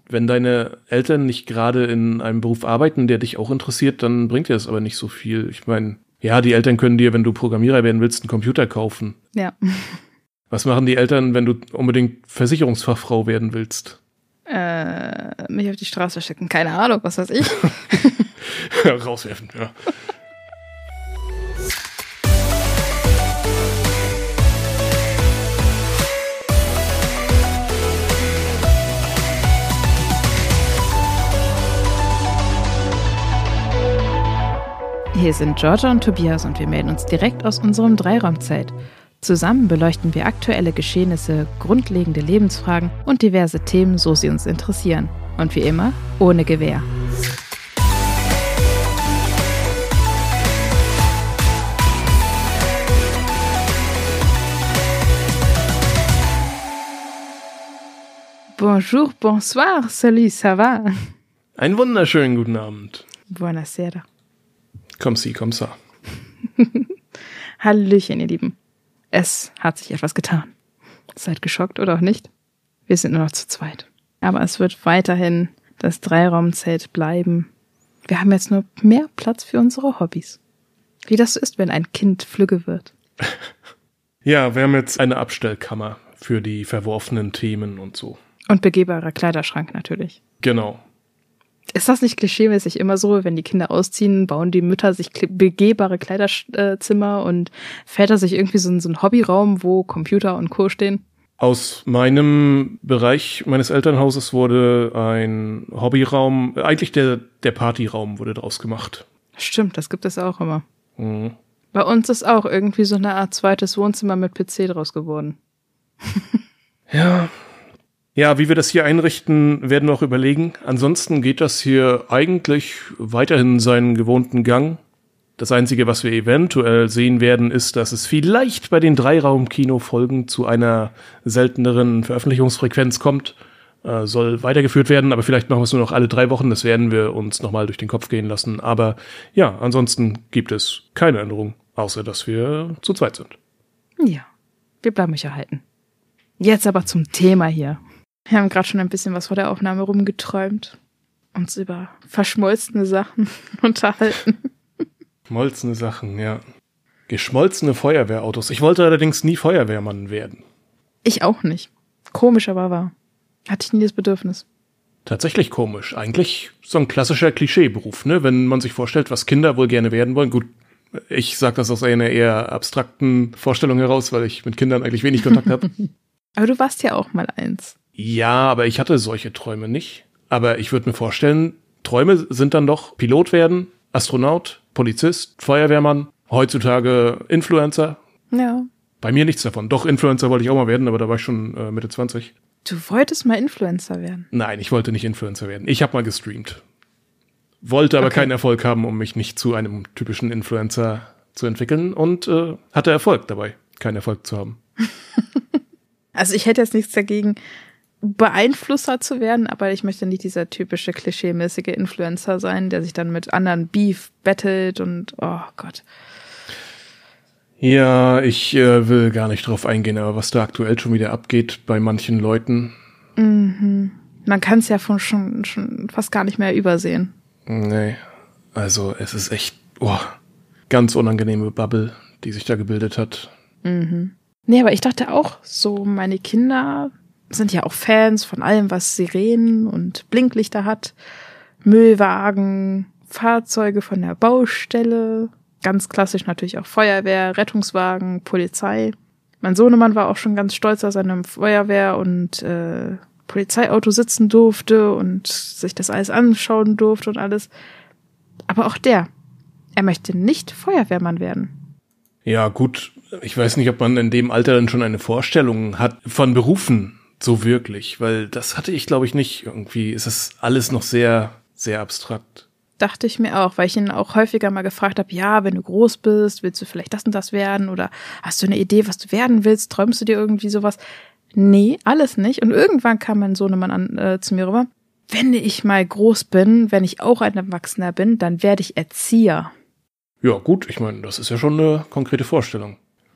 wenn deine Eltern nicht gerade in einem Beruf arbeiten, der dich auch interessiert, dann bringt dir das aber nicht so viel. Ich meine, ja, die Eltern können dir, wenn du Programmierer werden willst, einen Computer kaufen. Ja. Was machen die Eltern, wenn du unbedingt Versicherungsfachfrau werden willst? Mich auf die Straße schicken. Keine Ahnung, was weiß ich. Rauswerfen, ja. Hier sind Georgia und Tobias und wir melden uns direkt aus unserem Dreiraumzelt. Zusammen beleuchten wir aktuelle Geschehnisse, grundlegende Lebensfragen und diverse Themen, so sie uns interessieren. Und wie immer, ohne Gewehr. Bonjour, bonsoir, salut, ça va? Einen wunderschönen guten Abend. Buonasera. Comme si, comme ça. Hallöchen, ihr Lieben. Es hat sich etwas getan. Seid geschockt oder auch nicht? Wir sind nur noch zu zweit. Aber es wird weiterhin das Dreiraumzelt bleiben. Wir haben jetzt nur mehr Platz für unsere Hobbys. Wie das so ist, wenn ein Kind flügge wird. Ja, wir haben jetzt eine Abstellkammer für die verworfenen Themen und so. Und begehbarer Kleiderschrank natürlich. Genau. Ist das nicht klischeemäßig immer so, wenn die Kinder ausziehen, bauen die Mütter sich begehbare Kleiderzimmer und Väter sich irgendwie so einen Hobbyraum, wo Computer und Co. stehen? Aus meinem Bereich meines Elternhauses wurde ein Hobbyraum, eigentlich der Partyraum wurde draus gemacht. Stimmt, das gibt es auch immer. Mhm. Bei uns ist auch irgendwie so eine Art zweites Wohnzimmer mit PC draus geworden. Ja, wie wir das hier einrichten, werden wir auch überlegen. Ansonsten geht das hier eigentlich weiterhin seinen gewohnten Gang. Das Einzige, was wir eventuell sehen werden, ist, dass es vielleicht bei den Dreiraum-Kino-Folgen zu einer selteneren Veröffentlichungsfrequenz kommt. Soll weitergeführt werden, aber vielleicht machen wir es nur noch alle 3 Wochen. Das werden wir uns nochmal durch den Kopf gehen lassen. Aber ja, ansonsten gibt es keine Änderung, außer dass wir zu zweit sind. Ja, wir bleiben euch erhalten. Jetzt aber zum Thema hier. Wir haben gerade schon ein bisschen was vor der Aufnahme rumgeträumt. Uns über verschmolzene Sachen unterhalten. Geschmolzene Sachen, ja. Geschmolzene Feuerwehrautos. Ich wollte allerdings nie Feuerwehrmann werden. Ich auch nicht. Komisch, aber wahr. Hatte ich nie das Bedürfnis. Tatsächlich komisch. Eigentlich so ein klassischer Klischeeberuf, ne? Wenn man sich vorstellt, was Kinder wohl gerne werden wollen. Gut, ich sag das aus einer eher abstrakten Vorstellung heraus, weil ich mit Kindern eigentlich wenig Kontakt habe. Aber du warst ja auch mal eins. Ja, aber ich hatte solche Träume nicht. Aber ich würde mir vorstellen, Träume sind dann doch Pilot werden, Astronaut, Polizist, Feuerwehrmann, heutzutage Influencer. Ja. Bei mir nichts davon. Doch, Influencer wollte ich auch mal werden, aber da war ich schon Mitte 20. Du wolltest mal Influencer werden? Nein, ich wollte nicht Influencer werden. Ich habe mal gestreamt. Wollte aber keinen Erfolg haben, um mich nicht zu einem typischen Influencer zu entwickeln und hatte Erfolg dabei, keinen Erfolg zu haben. Also ich hätte jetzt nichts dagegen, Beeinflusser zu werden, aber ich möchte nicht dieser typische klischeemäßige Influencer sein, der sich dann mit anderen Beef battelt und oh Gott. Ja, ich will gar nicht drauf eingehen, aber was da aktuell schon wieder abgeht bei manchen Leuten. Mhm. Man kann es ja schon fast gar nicht mehr übersehen. Nee, also es ist echt ganz unangenehme Bubble, die sich da gebildet hat. Mhm. Nee, aber ich dachte auch, so meine Kinder sind ja auch Fans von allem, was Sirenen und Blinklichter hat. Müllwagen, Fahrzeuge von der Baustelle, ganz klassisch natürlich auch Feuerwehr, Rettungswagen, Polizei. Mein Sohnemann war auch schon ganz stolz, dass er in einem Feuerwehr- und Polizeiauto sitzen durfte und sich das alles anschauen durfte und alles. Aber auch er möchte nicht Feuerwehrmann werden. Ja, gut, ich weiß nicht, ob man in dem Alter dann schon eine Vorstellung hat von Berufen, so wirklich, weil das hatte ich, glaube ich, nicht. Irgendwie ist es alles noch sehr, sehr abstrakt. Dachte ich mir auch, weil ich ihn auch häufiger mal gefragt habe, ja, wenn du groß bist, willst du vielleicht das und das werden oder hast du eine Idee, was du werden willst, träumst du dir irgendwie sowas? Nee, alles nicht. Und irgendwann kam mein Sohnemann zu mir rüber, wenn ich mal groß bin, wenn ich auch ein Erwachsener bin, dann werde ich Erzieher. Ja, gut, ich meine, das ist ja schon eine konkrete Vorstellung.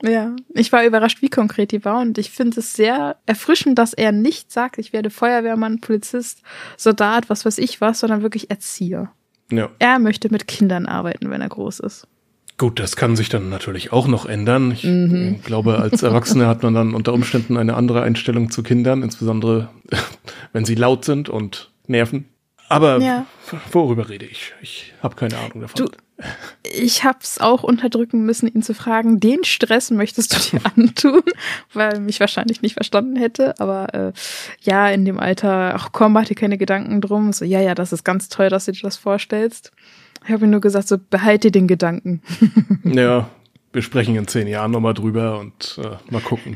Ja, ich war überrascht, wie konkret die war und ich finde es sehr erfrischend, dass er nicht sagt, ich werde Feuerwehrmann, Polizist, Soldat, was weiß ich was, sondern wirklich Erzieher. Ja. Er möchte mit Kindern arbeiten, wenn er groß ist. Gut, das kann sich dann natürlich auch noch ändern. Ich glaube, als Erwachsener hat man dann unter Umständen eine andere Einstellung zu Kindern, insbesondere wenn sie laut sind und nerven. Aber worüber rede ich? Ich habe keine Ahnung davon. Ich hab's auch unterdrücken müssen, ihn zu fragen, den Stress möchtest du dir antun? Weil er mich wahrscheinlich nicht verstanden hätte. Aber in dem Alter, ach komm, mach dir keine Gedanken drum. So, ja, das ist ganz toll, dass du dir das vorstellst. Ich habe ihm nur gesagt, so behalte dir den Gedanken. Ja, wir sprechen in 10 Jahren nochmal drüber und mal gucken.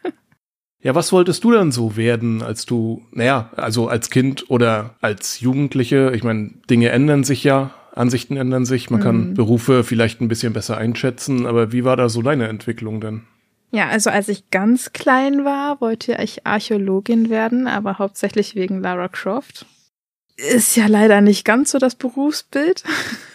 Ja, was wolltest du denn so werden, als du, also als Kind oder als Jugendliche? Ich meine, Dinge ändern sich ja, Ansichten ändern sich, man kann Berufe vielleicht ein bisschen besser einschätzen, aber wie war da so deine Entwicklung denn? Ja, also als ich ganz klein war, wollte ich Archäologin werden, aber hauptsächlich wegen Lara Croft. Ist ja leider nicht ganz so das Berufsbild.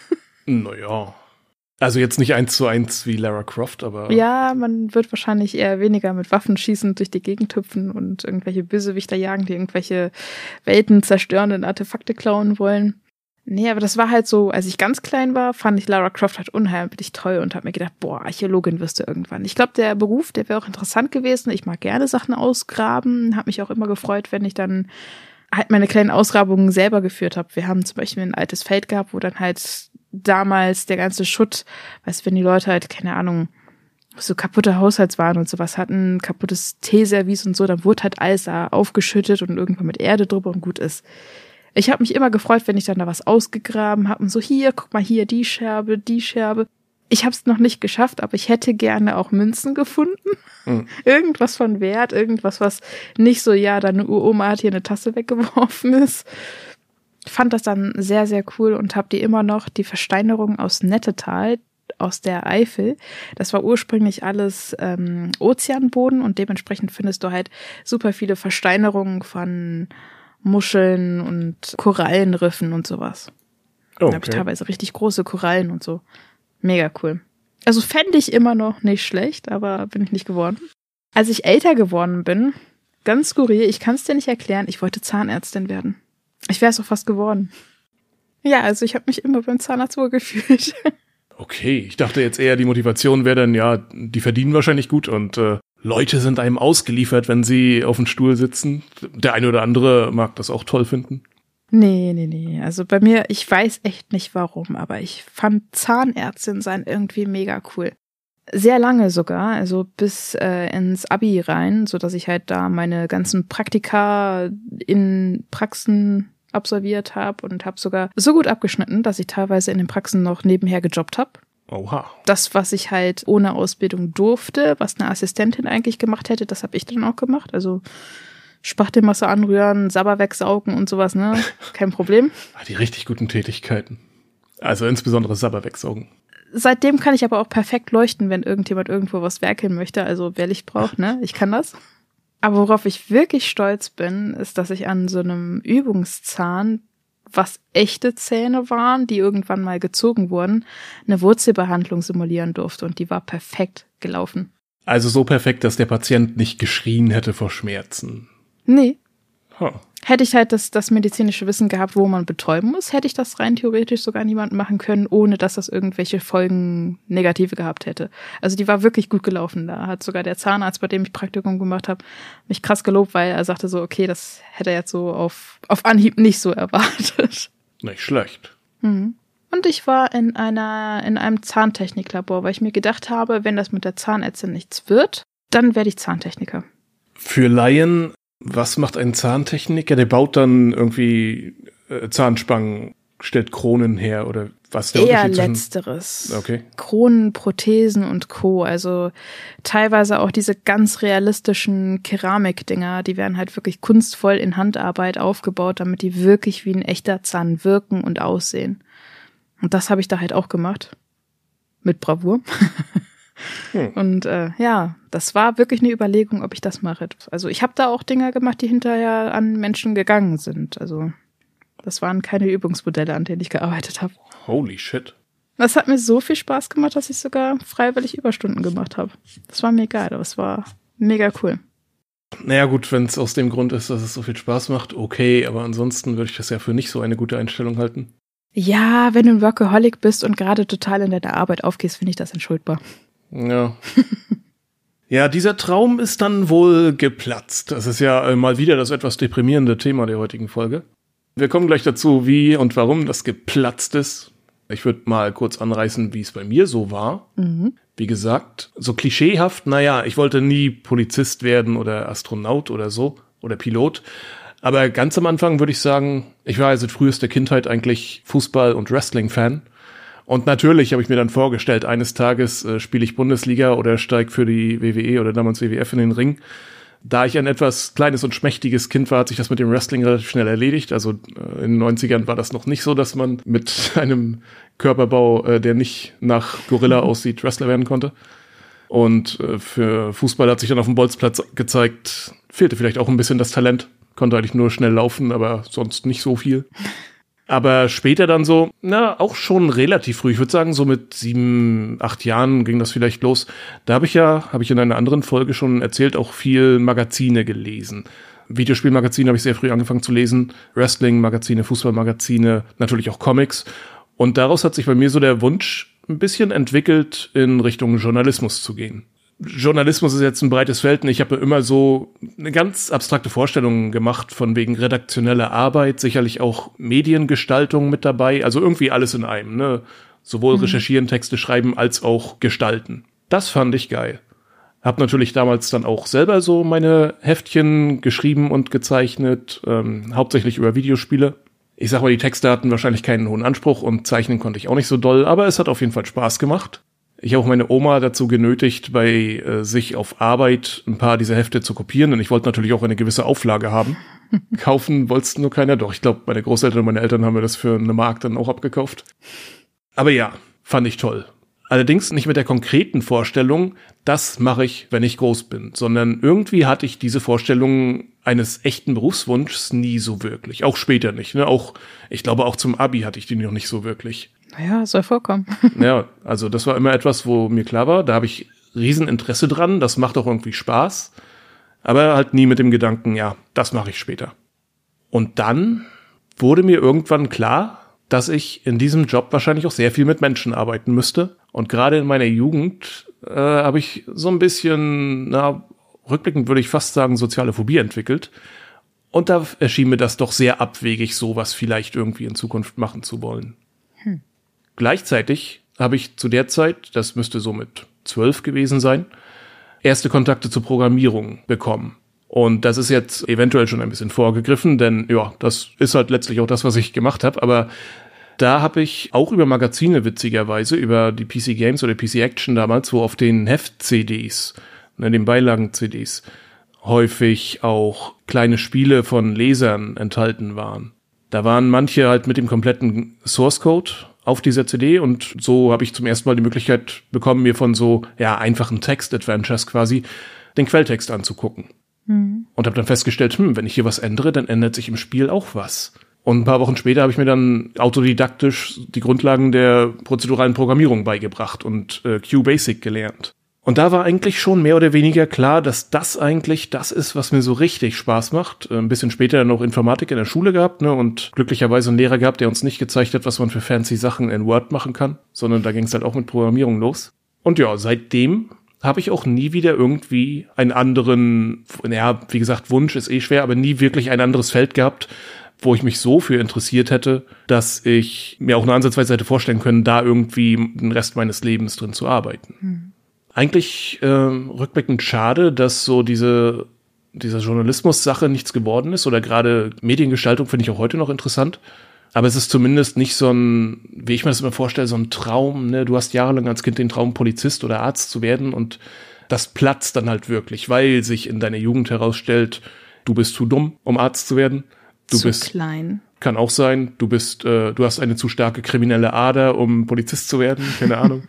Naja. Also jetzt nicht 1:1 wie Lara Croft, aber... Ja, man wird wahrscheinlich eher weniger mit Waffen schießend durch die Gegend hüpfen und irgendwelche Bösewichter jagen, die irgendwelche Welten zerstörenden Artefakte klauen wollen. Nee, aber das war halt so, als ich ganz klein war, fand ich Lara Croft halt unheimlich toll und habe mir gedacht, Archäologin wirst du irgendwann. Ich glaube, der Beruf, der wäre auch interessant gewesen. Ich mag gerne Sachen ausgraben, habe mich auch immer gefreut, wenn ich dann halt meine kleinen Ausgrabungen selber geführt habe. Wir haben zum Beispiel ein altes Feld gehabt, wo dann halt damals der ganze Schutt, weißt du, wenn die Leute halt, keine Ahnung, so kaputte Haushaltswaren und sowas hatten, kaputtes Teeservice und so, dann wurde halt alles da aufgeschüttet und irgendwann mit Erde drüber und gut ist. Ich habe mich immer gefreut, wenn ich dann da was ausgegraben habe und so, hier, guck mal hier, die Scherbe, die Scherbe. Ich habe es noch nicht geschafft, aber ich hätte gerne auch Münzen gefunden. Irgendwas von Wert, irgendwas, was nicht so, deine Uroma hat hier eine Tasse weggeworfen ist. Fand das dann sehr, sehr cool und habe immer noch die Versteinerung aus Nettetal, aus der Eifel. Das war ursprünglich alles Ozeanboden und dementsprechend findest du halt super viele Versteinerungen von Muscheln und Korallenriffen und sowas. Okay. Da habe ich teilweise richtig große Korallen und so. Mega cool. Also fände ich immer noch nicht schlecht, aber bin ich nicht geworden. Als ich älter geworden bin, ganz skurril, ich kann es dir nicht erklären, ich wollte Zahnärztin werden. Ich wäre es auch fast geworden. Ja, also ich habe mich immer beim Zahnarzt wohlgefühlt. Okay, ich dachte jetzt eher, die Motivation wäre dann, die verdienen wahrscheinlich gut und Leute sind einem ausgeliefert, wenn sie auf dem Stuhl sitzen. Der eine oder andere mag das auch toll finden. Nee. Also bei mir, ich weiß echt nicht warum, aber ich fand Zahnärztin sein irgendwie mega cool. Sehr lange sogar, also bis ins Abi rein, so dass ich halt da meine ganzen Praktika in Praxen absolviert habe und habe sogar so gut abgeschnitten, dass ich teilweise in den Praxen noch nebenher gejobbt habe. Oha. Das, was ich halt ohne Ausbildung durfte, was eine Assistentin eigentlich gemacht hätte, das habe ich dann auch gemacht. Also Spachtelmasse anrühren, Sabber wegsaugen und sowas, ne? Kein Problem. Die richtig guten Tätigkeiten. Also insbesondere Sabber wegsaugen. Seitdem kann ich aber auch perfekt leuchten, wenn irgendjemand irgendwo was werkeln möchte, also wer Licht braucht, ne? Ich kann das. Aber worauf ich wirklich stolz bin, ist, dass ich an so einem Übungszahn, was echte Zähne waren, die irgendwann mal gezogen wurden, eine Wurzelbehandlung simulieren durfte und die war perfekt gelaufen. Also so perfekt, dass der Patient nicht geschrien hätte vor Schmerzen. Nee. Hätte ich halt das medizinische Wissen gehabt, wo man betäuben muss, hätte ich das rein theoretisch sogar niemandem machen können, ohne dass das irgendwelche Folgen negative gehabt hätte. Also die war wirklich gut gelaufen. Da hat sogar der Zahnarzt, bei dem ich Praktikum gemacht habe, mich krass gelobt, weil er sagte so, okay, das hätte er jetzt so auf Anhieb nicht so erwartet. Nicht schlecht. Mhm. Und ich war in einem Zahntechniklabor, weil ich mir gedacht habe, wenn das mit der Zahnärztin nichts wird, dann werde ich Zahntechniker. Für Laien, was macht ein Zahntechniker? Der baut dann irgendwie Zahnspangen, stellt Kronen her oder was? Der Eher Unterschied Letzteres. Okay. Kronen, Prothesen und Co. Also teilweise auch diese ganz realistischen Keramikdinger, die werden halt wirklich kunstvoll in Handarbeit aufgebaut, damit die wirklich wie ein echter Zahn wirken und aussehen. Und das habe ich da halt auch gemacht. Mit Bravour. Und das war wirklich eine Überlegung, ob ich das mache. Also ich habe da auch Dinger gemacht, die hinterher an Menschen gegangen sind. Also das waren keine Übungsmodelle, an denen ich gearbeitet habe. Holy shit. Das hat mir so viel Spaß gemacht, dass ich sogar freiwillig Überstunden gemacht habe. Das war mir egal, aber es war mega cool. Naja gut, wenn es aus dem Grund ist, dass es so viel Spaß macht, okay, aber ansonsten würde ich das ja für nicht so eine gute Einstellung halten. Ja, wenn du ein Workaholic bist und gerade total in deiner Arbeit aufgehst, finde ich das entschuldbar. Ja. Ja, dieser Traum ist dann wohl geplatzt. Das ist ja mal wieder das etwas deprimierende Thema der heutigen Folge. Wir kommen gleich dazu, wie und warum das geplatzt ist. Ich würde mal kurz anreißen, wie es bei mir so war. Wie gesagt, so klischeehaft, naja, ich wollte nie Polizist werden oder Astronaut oder so oder Pilot. Aber ganz am Anfang würde ich sagen, ich war seit frühester Kindheit eigentlich Fußball- und Wrestling-Fan. Und natürlich habe ich mir dann vorgestellt, eines Tages spiele ich Bundesliga oder steige für die WWE oder damals WWF in den Ring. Da ich ein etwas kleines und schmächtiges Kind war, hat sich das mit dem Wrestling relativ schnell erledigt. Also in den 90ern war das noch nicht so, dass man mit einem Körperbau, der nicht nach Gorilla aussieht, Wrestler werden konnte. Und für Fußball hat sich dann auf dem Bolzplatz gezeigt, fehlte vielleicht auch ein bisschen das Talent. Konnte eigentlich nur schnell laufen, aber sonst nicht so viel. Aber später dann so, auch schon relativ früh. Ich würde sagen, so mit 7, 8 Jahren ging das vielleicht los. Da habe ich in einer anderen Folge schon erzählt, auch viel Magazine gelesen. Videospielmagazine habe ich sehr früh angefangen zu lesen. Wrestling-Magazine, Fußballmagazine, natürlich auch Comics. Und daraus hat sich bei mir so der Wunsch ein bisschen entwickelt, in Richtung Journalismus zu gehen. Journalismus ist jetzt ein breites Feld und ich habe immer so eine ganz abstrakte Vorstellung gemacht von wegen redaktioneller Arbeit, sicherlich auch Mediengestaltung mit dabei, also irgendwie alles in einem, ne? Sowohl recherchieren, Texte schreiben als auch gestalten. Das fand ich geil. Hab natürlich damals dann auch selber so meine Heftchen geschrieben und gezeichnet, hauptsächlich über Videospiele. Ich sag mal, die Texte hatten wahrscheinlich keinen hohen Anspruch und zeichnen konnte ich auch nicht so doll, aber es hat auf jeden Fall Spaß gemacht. Ich habe auch meine Oma dazu genötigt, bei sich auf Arbeit ein paar dieser Hefte zu kopieren, denn ich wollte natürlich auch eine gewisse Auflage haben. Kaufen wollte es nur keiner, doch ich glaube, meine Großeltern und meine Eltern haben mir das für eine Mark dann auch abgekauft. Aber ja, fand ich toll. Allerdings nicht mit der konkreten Vorstellung, das mache ich, wenn ich groß bin, sondern irgendwie hatte ich diese Vorstellung eines echten Berufswunschs nie so wirklich. Auch später nicht, ne? Auch, ich glaube, auch zum Abi hatte ich die noch nicht so wirklich. Naja, soll vorkommen. Ja, also das war immer etwas, wo mir klar war, da habe ich Rieseninteresse dran, das macht auch irgendwie Spaß, aber halt nie mit dem Gedanken, ja, das mache ich später. Und dann wurde mir irgendwann klar, dass ich in diesem Job wahrscheinlich auch sehr viel mit Menschen arbeiten müsste. Und gerade in meiner Jugend habe ich so ein bisschen, rückblickend würde ich fast sagen, soziale Phobie entwickelt. Und da erschien mir das doch sehr abwegig, sowas vielleicht irgendwie in Zukunft machen zu wollen. Gleichzeitig habe ich zu der Zeit, das müsste so mit 12 gewesen sein, erste Kontakte zur Programmierung bekommen. Und das ist jetzt eventuell schon ein bisschen vorgegriffen, denn ja, das ist halt letztlich auch das, was ich gemacht habe. Aber da habe ich auch über Magazine witzigerweise, über die PC Games oder PC Action damals, wo auf den Heft-CDs, den Beilagen-CDs, häufig auch kleine Spiele von Lesern enthalten waren. Da waren manche halt mit dem kompletten Source-Code auf dieser CD und so habe ich zum ersten Mal die Möglichkeit bekommen, mir von so einfachen Text-Adventures quasi den Quelltext anzugucken. Und habe dann festgestellt, wenn ich hier was ändere, dann ändert sich im Spiel auch was. Und ein paar Wochen später habe ich mir dann autodidaktisch die Grundlagen der prozeduralen Programmierung beigebracht und QBasic gelernt. Und da war eigentlich schon mehr oder weniger klar, dass das eigentlich das ist, was mir so richtig Spaß macht. Ein bisschen später noch Informatik in der Schule gehabt, ne, und glücklicherweise einen Lehrer gehabt, der uns nicht gezeigt hat, was man für fancy Sachen in Word machen kann, sondern da ging es halt auch mit Programmierung los. Und ja, seitdem habe ich auch nie wieder irgendwie einen anderen, wie gesagt, Wunsch ist schwer, aber nie wirklich ein anderes Feld gehabt, wo ich mich so für interessiert hätte, dass ich mir auch nur ansatzweise hätte vorstellen können, da irgendwie den Rest meines Lebens drin zu arbeiten. Eigentlich rückblickend schade, dass so dieser Journalismus-Sache nichts geworden ist, oder gerade Mediengestaltung finde ich auch heute noch interessant. Aber es ist zumindest nicht so ein, wie ich mir das immer vorstelle, so ein Traum, ne? Du hast jahrelang als Kind den Traum, Polizist oder Arzt zu werden und das platzt dann halt wirklich, weil sich in deiner Jugend herausstellt, du bist zu dumm, um Arzt zu werden. Du bist klein. Kann auch sein, du hast eine zu starke kriminelle Ader, um Polizist zu werden, keine Ahnung.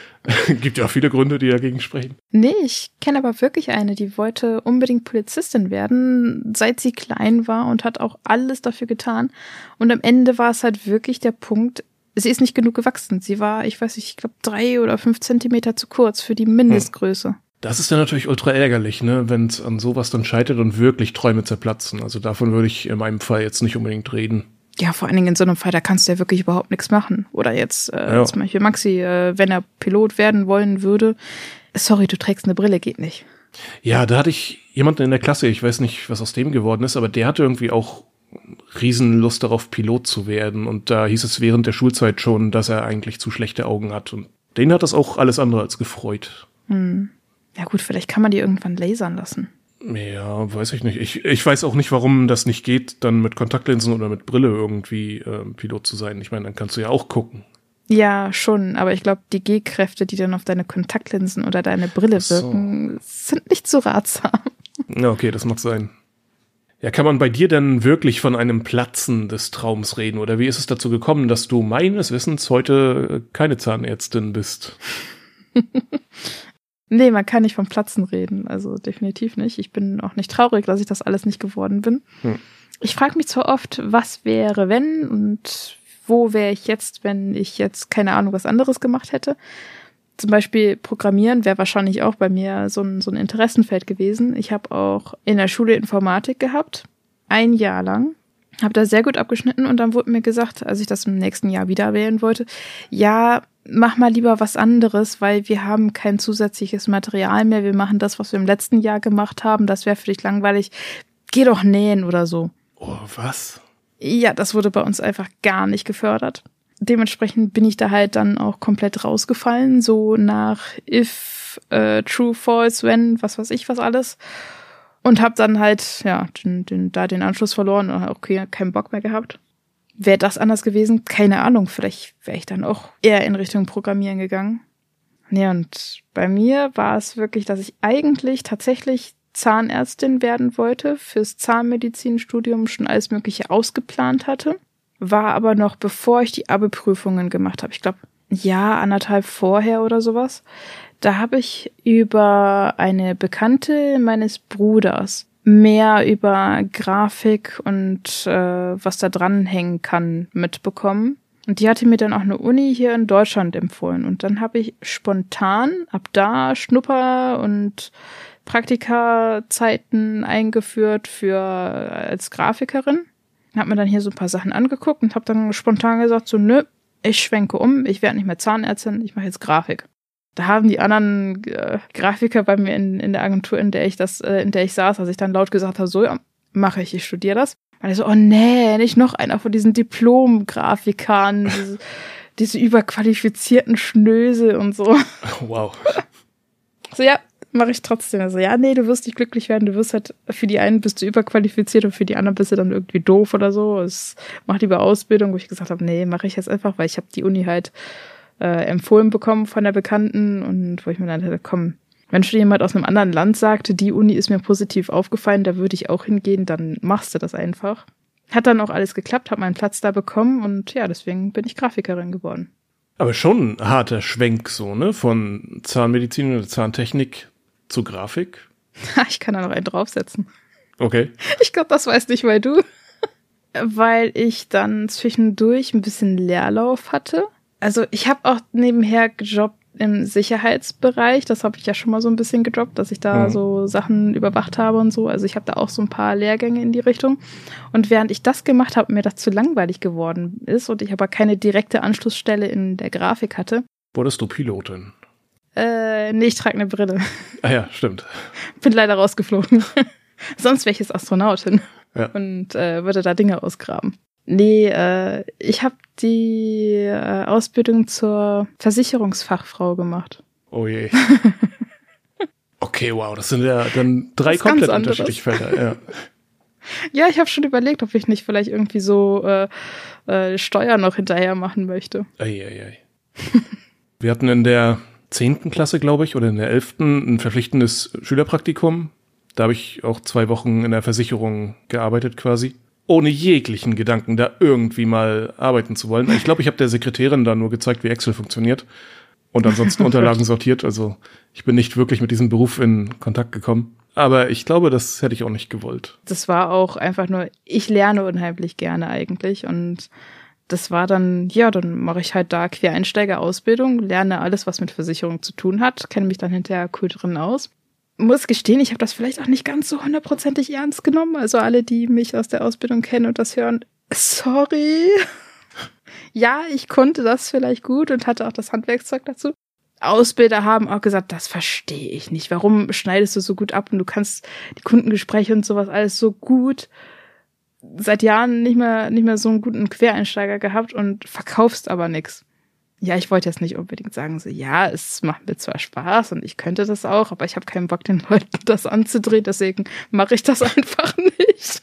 Gibt ja auch viele Gründe, die dagegen sprechen. Nee, ich kenne aber wirklich eine, die wollte unbedingt Polizistin werden, seit sie klein war und hat auch alles dafür getan. Und am Ende war es halt wirklich der Punkt, sie ist nicht genug gewachsen. Sie war, ich weiß nicht, ich glaube 3 oder 5 Zentimeter zu kurz für die Mindestgröße. Das ist dann natürlich ultra ärgerlich, ne, wenn es an sowas dann scheitert und wirklich Träume zerplatzen. Also davon würde ich in meinem Fall jetzt nicht unbedingt reden. Ja, vor allen Dingen in so einem Fall, da kannst du ja wirklich überhaupt nichts machen. Oder jetzt zum Beispiel Maxi, wenn er Pilot werden wollen würde, sorry, du trägst eine Brille, geht nicht. Ja, da hatte ich jemanden in der Klasse, ich weiß nicht, was aus dem geworden ist, aber der hatte irgendwie auch Riesenlust darauf, Pilot zu werden. Und da hieß es während der Schulzeit schon, dass er eigentlich zu schlechte Augen hat. Und den hat das auch alles andere als gefreut. Ja gut, vielleicht kann man die irgendwann lasern lassen. Ja, weiß ich nicht. Ich weiß auch nicht, warum das nicht geht, dann mit Kontaktlinsen oder mit Brille irgendwie Pilot zu sein. Ich meine, dann kannst du ja auch gucken. Ja, schon, aber ich glaube, die G-Kräfte, die dann auf deine Kontaktlinsen oder deine Brille wirken, sind nicht so ratsam. Ja, okay, das mag sein. Ja, kann man bei dir denn wirklich von einem Platzen des Traums reden? Oder wie ist es dazu gekommen, dass du meines Wissens heute keine Zahnärztin bist? Nee, man kann nicht vom Platzen reden, also definitiv nicht. Ich bin auch nicht traurig, dass ich das alles nicht geworden bin. Ich frage mich zwar oft, was wäre, wenn und wo wäre ich jetzt, wenn ich jetzt, keine Ahnung, was anderes gemacht hätte. Zum Beispiel Programmieren wäre wahrscheinlich auch bei mir so ein Interessenfeld gewesen. Ich habe auch in der Schule Informatik gehabt, 1 Jahr lang. Habe da sehr gut abgeschnitten und dann wurde mir gesagt, als ich das im nächsten Jahr wieder wählen wollte, ja, mach mal lieber was anderes, weil wir haben kein zusätzliches Material mehr. Wir machen das, was wir im letzten Jahr gemacht haben. Das wäre für dich langweilig. Geh doch nähen oder so. Oh, was? Ja, das wurde bei uns einfach gar nicht gefördert. Dementsprechend bin ich da halt dann auch komplett rausgefallen, so nach if, true, false, when, was weiß ich, was alles. Und hab dann halt, ja, den Anschluss verloren und auch keinen Bock mehr gehabt. Wäre das anders gewesen? Keine Ahnung. Vielleicht wäre ich dann auch eher in Richtung Programmieren gegangen. Ja, und bei mir war es wirklich, dass ich eigentlich tatsächlich Zahnärztin werden wollte, fürs Zahnmedizinstudium schon alles Mögliche ausgeplant hatte. War aber noch, bevor ich die Abi-Prüfungen gemacht habe. Ich glaube, ein Jahr, 1,5 vorher oder sowas. Da habe ich über eine Bekannte meines Bruders mehr über Grafik und was da dranhängen kann mitbekommen. Und die hatte mir dann auch eine Uni hier in Deutschland empfohlen. Und dann habe ich spontan ab da Schnupper- und Praktikazeiten eingeführt als Grafikerin. Hab mir dann hier so ein paar Sachen angeguckt und habe dann spontan gesagt, so nö, ich schwenke um, ich werde nicht mehr Zahnärztin, ich mache jetzt Grafik. Da haben die anderen Grafiker bei mir in der Agentur, in der ich saß, als ich dann laut gesagt habe, so, ja, mache ich studiere das. Und ich so, oh nee, nicht noch einer von diesen Diplom-Grafikern, diese überqualifizierten Schnösel und so. Wow. So, ja, mache ich trotzdem. Also, ja, nee, du wirst nicht glücklich werden, du wirst halt, für die einen bist du überqualifiziert und für die anderen bist du dann irgendwie doof oder so. Mach lieber Ausbildung, wo ich gesagt habe, nee, mache ich jetzt einfach, weil ich habe die Uni halt empfohlen bekommen von der Bekannten und wo ich mir dann hätte, komm, wenn schon jemand aus einem anderen Land sagte, die Uni ist mir positiv aufgefallen, da würde ich auch hingehen, dann machst du das einfach. Hat dann auch alles geklappt, habe meinen Platz da bekommen und ja, deswegen bin ich Grafikerin geworden. Aber schon ein harter Schwenk so, ne? Von Zahnmedizin oder Zahntechnik zu Grafik. Ich kann da noch einen draufsetzen. Okay. Ich glaube, das weißt nicht, weil du. Weil ich dann zwischendurch ein bisschen Leerlauf hatte. Also ich habe auch nebenher gejobbt im Sicherheitsbereich. Das habe ich ja schon mal so ein bisschen gejobbt, dass ich da so Sachen überwacht habe und so. Also ich habe da auch so ein paar Lehrgänge in die Richtung. Und während ich das gemacht habe, mir das zu langweilig geworden ist und ich aber keine direkte Anschlussstelle in der Grafik hatte. Wurdest du Pilotin? Nee, ich trage eine Brille. Ah ja, stimmt. Bin leider rausgeflogen. Sonst wäre ich jetzt Astronautin. Ja. Und würde da Dinge ausgraben. Nee, ich habe die Ausbildung zur Versicherungsfachfrau gemacht. Oh je. Okay, wow, das sind ja dann 3 komplett unterschiedliche Felder. Ja. Ja, ich habe schon überlegt, ob ich nicht vielleicht irgendwie so Steuern noch hinterher machen möchte. Ei. Wir hatten in der 10. Klasse, glaube ich, oder in der 11. ein verpflichtendes Schülerpraktikum. Da habe ich auch 2 Wochen in der Versicherung gearbeitet quasi. Ohne jeglichen Gedanken, da irgendwie mal arbeiten zu wollen. Ich glaube, ich habe der Sekretärin da nur gezeigt, wie Excel funktioniert und ansonsten Unterlagen sortiert. Also ich bin nicht wirklich mit diesem Beruf in Kontakt gekommen. Aber ich glaube, das hätte ich auch nicht gewollt. Das war auch einfach nur, ich lerne unheimlich gerne eigentlich und das war dann, ja, dann mache ich halt da Quereinsteigerausbildung, lerne alles, was mit Versicherung zu tun hat, kenne mich dann hinterher cool drin aus. Muss gestehen, ich habe das vielleicht auch nicht ganz so 100%ig ernst genommen. Also alle, die mich aus der Ausbildung kennen und das hören, sorry. Ja, ich konnte das vielleicht gut und hatte auch das Handwerkszeug dazu. Ausbilder haben auch gesagt, das verstehe ich nicht. Warum schneidest du so gut ab und du kannst die Kundengespräche und sowas alles so gut? Seit Jahren nicht mehr so einen guten Quereinsteiger gehabt und verkaufst aber nix. Ja, ich wollte jetzt nicht unbedingt sagen, so, ja, es macht mir zwar Spaß und ich könnte das auch, aber ich habe keinen Bock, den Leuten das anzudrehen, deswegen mache ich das einfach nicht.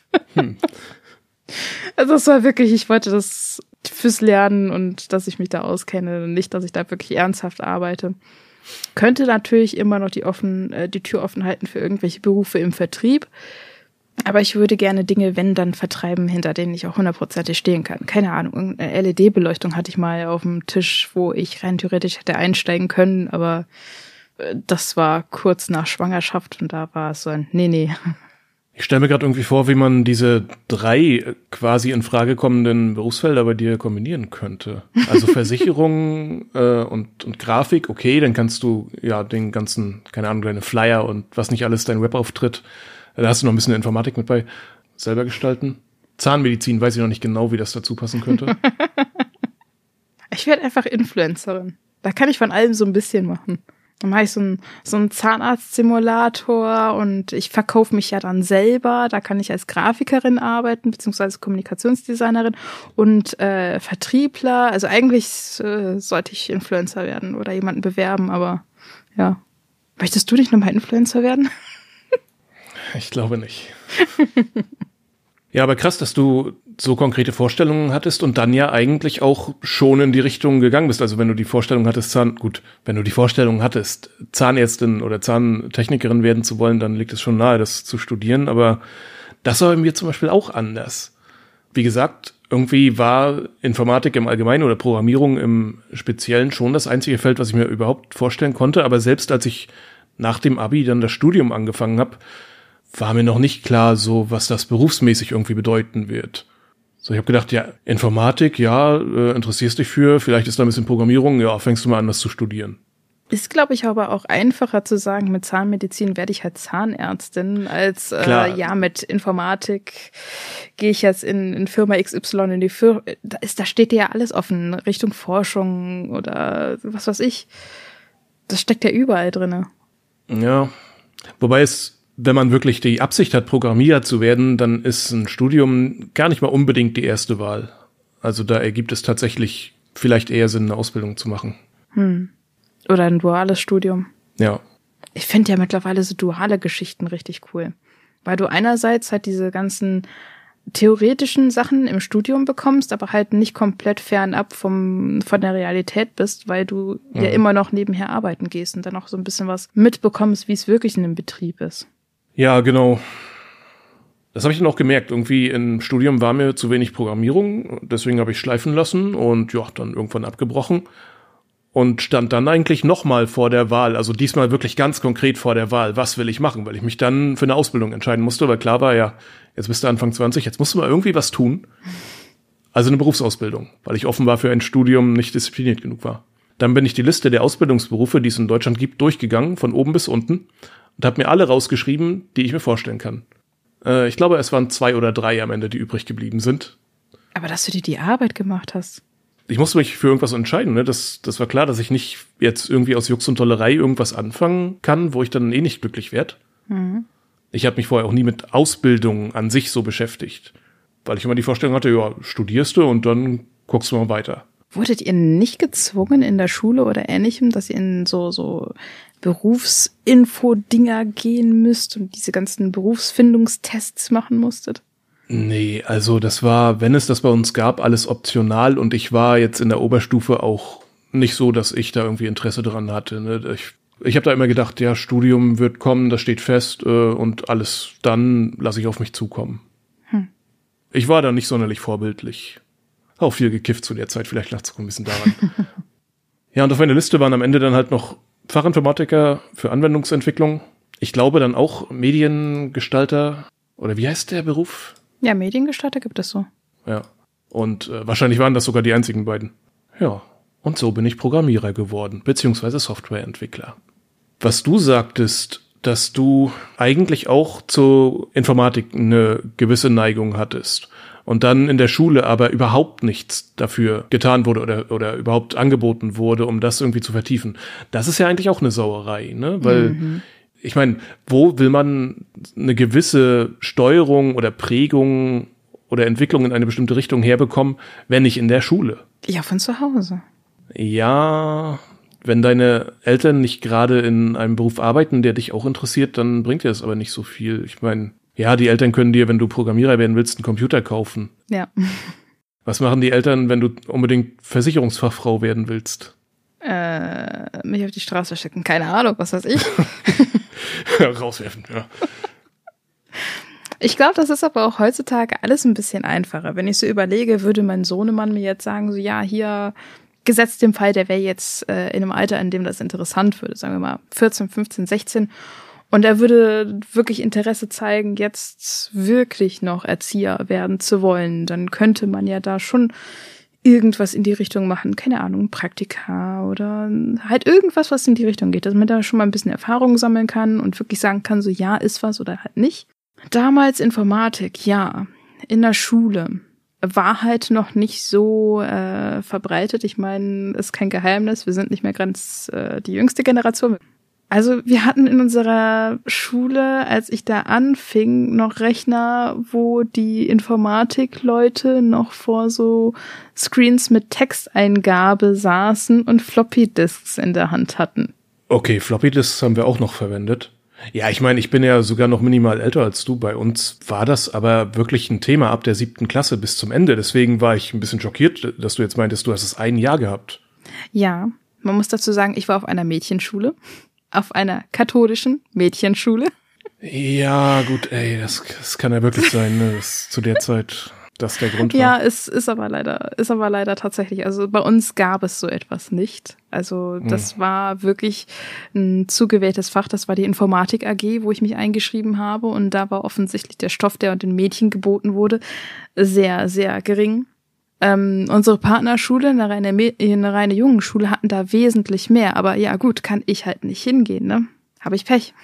Also es war wirklich, ich wollte das fürs Lernen und dass ich mich da auskenne und nicht, dass ich da wirklich ernsthaft arbeite. Könnte natürlich immer noch die Tür offen halten für irgendwelche Berufe im Vertrieb. Aber ich würde gerne Dinge, wenn, dann vertreiben, hinter denen ich auch 100% stehen kann. Keine Ahnung, eine LED-Beleuchtung hatte ich mal auf dem Tisch, wo ich rein theoretisch hätte einsteigen können, aber das war kurz nach Schwangerschaft und da war es so ein Nee. Ich stelle mir gerade irgendwie vor, wie man diese 3 quasi in Frage kommenden Berufsfelder bei dir kombinieren könnte. Also Versicherung und Grafik, okay, dann kannst du ja den ganzen, keine Ahnung, deine Flyer und was nicht alles, dein Webauftritt, da hast du noch ein bisschen Informatik mit bei, selber gestalten. Zahnmedizin, weiß ich noch nicht genau, wie das dazu passen könnte. Ich werde einfach Influencerin. Da kann ich von allem so ein bisschen machen. Dann mache ich so einen Zahnarzt-Simulator und ich verkaufe mich ja dann selber. Da kann ich als Grafikerin arbeiten, beziehungsweise Kommunikationsdesignerin und Vertriebler. Also eigentlich sollte ich Influencer werden oder jemanden bewerben, aber ja. Möchtest du nicht nochmal Influencer werden? Ich glaube nicht. Ja, aber krass, dass du so konkrete Vorstellungen hattest und dann ja eigentlich auch schon in die Richtung gegangen bist. Also wenn du die Vorstellung hattest, Zahnärztin oder Zahntechnikerin werden zu wollen, dann liegt es schon nahe, das zu studieren. Aber das war bei mir zum Beispiel auch anders. Wie gesagt, irgendwie war Informatik im Allgemeinen oder Programmierung im Speziellen schon das einzige Feld, was ich mir überhaupt vorstellen konnte. Aber selbst als ich nach dem Abi dann das Studium angefangen habe, war mir noch nicht klar, so was das berufsmäßig irgendwie bedeuten wird. So, ich habe gedacht, ja, Informatik, ja, interessierst dich für, vielleicht ist da ein bisschen Programmierung, ja, fängst du mal an, das zu studieren. Ist, glaube ich, aber auch einfacher zu sagen, mit Zahnmedizin werde ich halt Zahnärztin, als ja, mit Informatik gehe ich jetzt in Firma XY in die Firma. Da steht dir ja alles offen, Richtung Forschung oder was weiß ich. Das steckt ja überall drinne. Ja, wobei wenn man wirklich die Absicht hat, Programmierer zu werden, dann ist ein Studium gar nicht mal unbedingt die erste Wahl. Also da ergibt es tatsächlich vielleicht eher Sinn, eine Ausbildung zu machen. Oder ein duales Studium. Ja. Ich finde ja mittlerweile so duale Geschichten richtig cool. Weil du einerseits halt diese ganzen theoretischen Sachen im Studium bekommst, aber halt nicht komplett fernab von der Realität bist, weil du ja immer noch nebenher arbeiten gehst und dann auch so ein bisschen was mitbekommst, wie es wirklich in einem Betrieb ist. Ja, genau. Das habe ich dann auch gemerkt. Irgendwie im Studium war mir zu wenig Programmierung, deswegen habe ich schleifen lassen und ja, dann irgendwann abgebrochen und stand dann eigentlich nochmal vor der Wahl, also diesmal wirklich ganz konkret vor der Wahl, was will ich machen, weil ich mich dann für eine Ausbildung entscheiden musste, weil klar war ja, jetzt bist du Anfang 20, jetzt musst du mal irgendwie was tun. Also eine Berufsausbildung, weil ich offenbar für ein Studium nicht diszipliniert genug war. Dann bin ich die Liste der Ausbildungsberufe, die es in Deutschland gibt, durchgegangen, von oben bis unten und habe mir alle rausgeschrieben, die ich mir vorstellen kann. Ich glaube, es waren 2 oder 3 am Ende, die übrig geblieben sind. Aber dass du dir die Arbeit gemacht hast. Ich musste mich für irgendwas entscheiden. Ne? Das war klar, dass ich nicht jetzt irgendwie aus Jux und Tollerei irgendwas anfangen kann, wo ich dann eh nicht glücklich werde. Ich habe mich vorher auch nie mit Ausbildung an sich so beschäftigt, weil ich immer die Vorstellung hatte, ja, studierst du und dann guckst du mal weiter. Wurdet ihr nicht gezwungen in der Schule oder Ähnlichem, dass ihr in so Berufsinfo-Dinger gehen müsst und diese ganzen Berufsfindungstests machen musstet? Nee, also das war, wenn es das bei uns gab, alles optional und ich war jetzt in der Oberstufe auch nicht so, dass ich da irgendwie Interesse dran hatte. Ne? Ich habe da immer gedacht, ja, Studium wird kommen, das steht fest und alles dann lasse ich auf mich zukommen. Ich war da nicht sonderlich vorbildlich. Auch viel gekifft zu der Zeit, vielleicht lag es auch ein bisschen daran. Ja, und auf meiner Liste waren am Ende dann halt noch Fachinformatiker für Anwendungsentwicklung. Ich glaube dann auch Mediengestalter, oder wie heißt der Beruf? Ja, Mediengestalter gibt es so. Ja. Und wahrscheinlich waren das sogar die einzigen beiden. Ja, und so bin ich Programmierer geworden, beziehungsweise Softwareentwickler. Was du sagtest, dass du eigentlich auch zur Informatik eine gewisse Neigung hattest und dann in der Schule aber überhaupt nichts dafür getan wurde oder überhaupt angeboten wurde, um das irgendwie zu vertiefen. Das ist ja eigentlich auch eine Sauerei, ne? Weil ich meine, wo will man eine gewisse Steuerung oder Prägung oder Entwicklung in eine bestimmte Richtung herbekommen, wenn nicht in der Schule? Ja, von zu Hause. Ja, wenn deine Eltern nicht gerade in einem Beruf arbeiten, der dich auch interessiert, dann bringt dir das aber nicht so viel. Ich meine, ja, die Eltern können dir, wenn du Programmierer werden willst, einen Computer kaufen. Ja. Was machen die Eltern, wenn du unbedingt Versicherungsfachfrau werden willst? Mich auf die Straße schicken. Keine Ahnung, was weiß ich. Rauswerfen, ja. Ich glaube, das ist aber auch heutzutage alles ein bisschen einfacher. Wenn ich so überlege, würde mein Sohnemann mir jetzt sagen, so ja, hier, gesetzt dem Fall, der wäre jetzt in einem Alter, in dem das interessant würde, sagen wir mal 14, 15, 16, und er würde wirklich Interesse zeigen, jetzt wirklich noch Erzieher werden zu wollen, dann könnte man ja da schon irgendwas in die Richtung machen, keine Ahnung, Praktika oder halt irgendwas, was in die Richtung geht, dass man da schon mal ein bisschen Erfahrung sammeln kann und wirklich sagen kann, so ja, ist was oder halt nicht. Damals Informatik, ja, in der Schule war halt noch nicht so verbreitet. Ich meine, ist kein Geheimnis, wir sind nicht mehr ganz die jüngste Generation. Also wir hatten in unserer Schule, als ich da anfing, noch Rechner, wo die Informatikleute noch vor so Screens mit Texteingabe saßen und Floppy-Disks in der Hand hatten. Okay, Floppy-Disks haben wir auch noch verwendet. Ja, ich meine, ich bin ja sogar noch minimal älter als du. Bei uns war das aber wirklich ein Thema ab der 7. Klasse bis zum Ende. Deswegen war ich ein bisschen schockiert, dass du jetzt meintest, du hast es ein Jahr gehabt. Ja, man muss dazu sagen, ich war auf einer Mädchenschule. Auf einer katholischen Mädchenschule. Ja, gut, ey, das kann ja wirklich sein, ne? Das zu der Zeit das der Grund war. Ja, es ist aber leider tatsächlich. Also bei uns gab es so etwas nicht. Also das war wirklich ein zugewähltes Fach. Das war die Informatik AG, wo ich mich eingeschrieben habe. Und da war offensichtlich der Stoff, der den Mädchen geboten wurde, sehr, sehr gering. Unsere Partnerschule, eine reine Jungenschule, hatten da wesentlich mehr. Aber ja gut, kann ich halt nicht hingehen, ne? Habe ich Pech.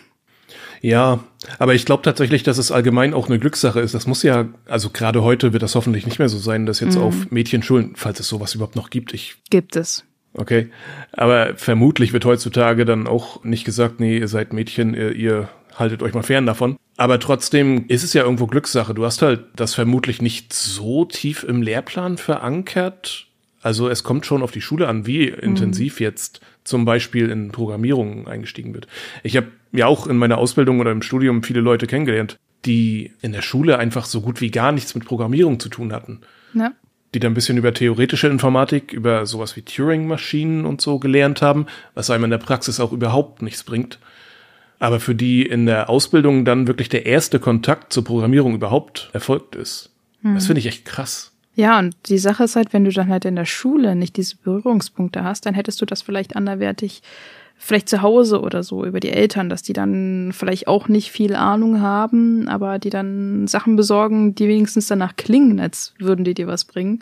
Ja, aber ich glaube tatsächlich, dass es allgemein auch eine Glückssache ist. Das muss ja, also gerade heute wird das hoffentlich nicht mehr so sein, dass jetzt auf Mädchenschulen, falls es sowas überhaupt noch gibt, Gibt es. Okay, aber vermutlich wird heutzutage dann auch nicht gesagt, nee, ihr seid Mädchen, ihr haltet euch mal fern davon. Aber trotzdem ist es ja irgendwo Glückssache. Du hast halt das vermutlich nicht so tief im Lehrplan verankert. Also es kommt schon auf die Schule an, wie intensiv jetzt zum Beispiel in Programmierung eingestiegen wird. Ich habe ja auch in meiner Ausbildung oder im Studium viele Leute kennengelernt, die in der Schule einfach so gut wie gar nichts mit Programmierung zu tun hatten. Ja. Die dann ein bisschen über theoretische Informatik, über sowas wie Turing-Maschinen und so gelernt haben, was einem in der Praxis auch überhaupt nichts bringt. Aber für die in der Ausbildung dann wirklich der erste Kontakt zur Programmierung überhaupt erfolgt ist. Das finde ich echt krass. Ja, und die Sache ist halt, wenn du dann halt in der Schule nicht diese Berührungspunkte hast, dann hättest du das vielleicht anderweitig, vielleicht zu Hause oder so, über die Eltern, dass die dann vielleicht auch nicht viel Ahnung haben, aber die dann Sachen besorgen, die wenigstens danach klingen, als würden die dir was bringen.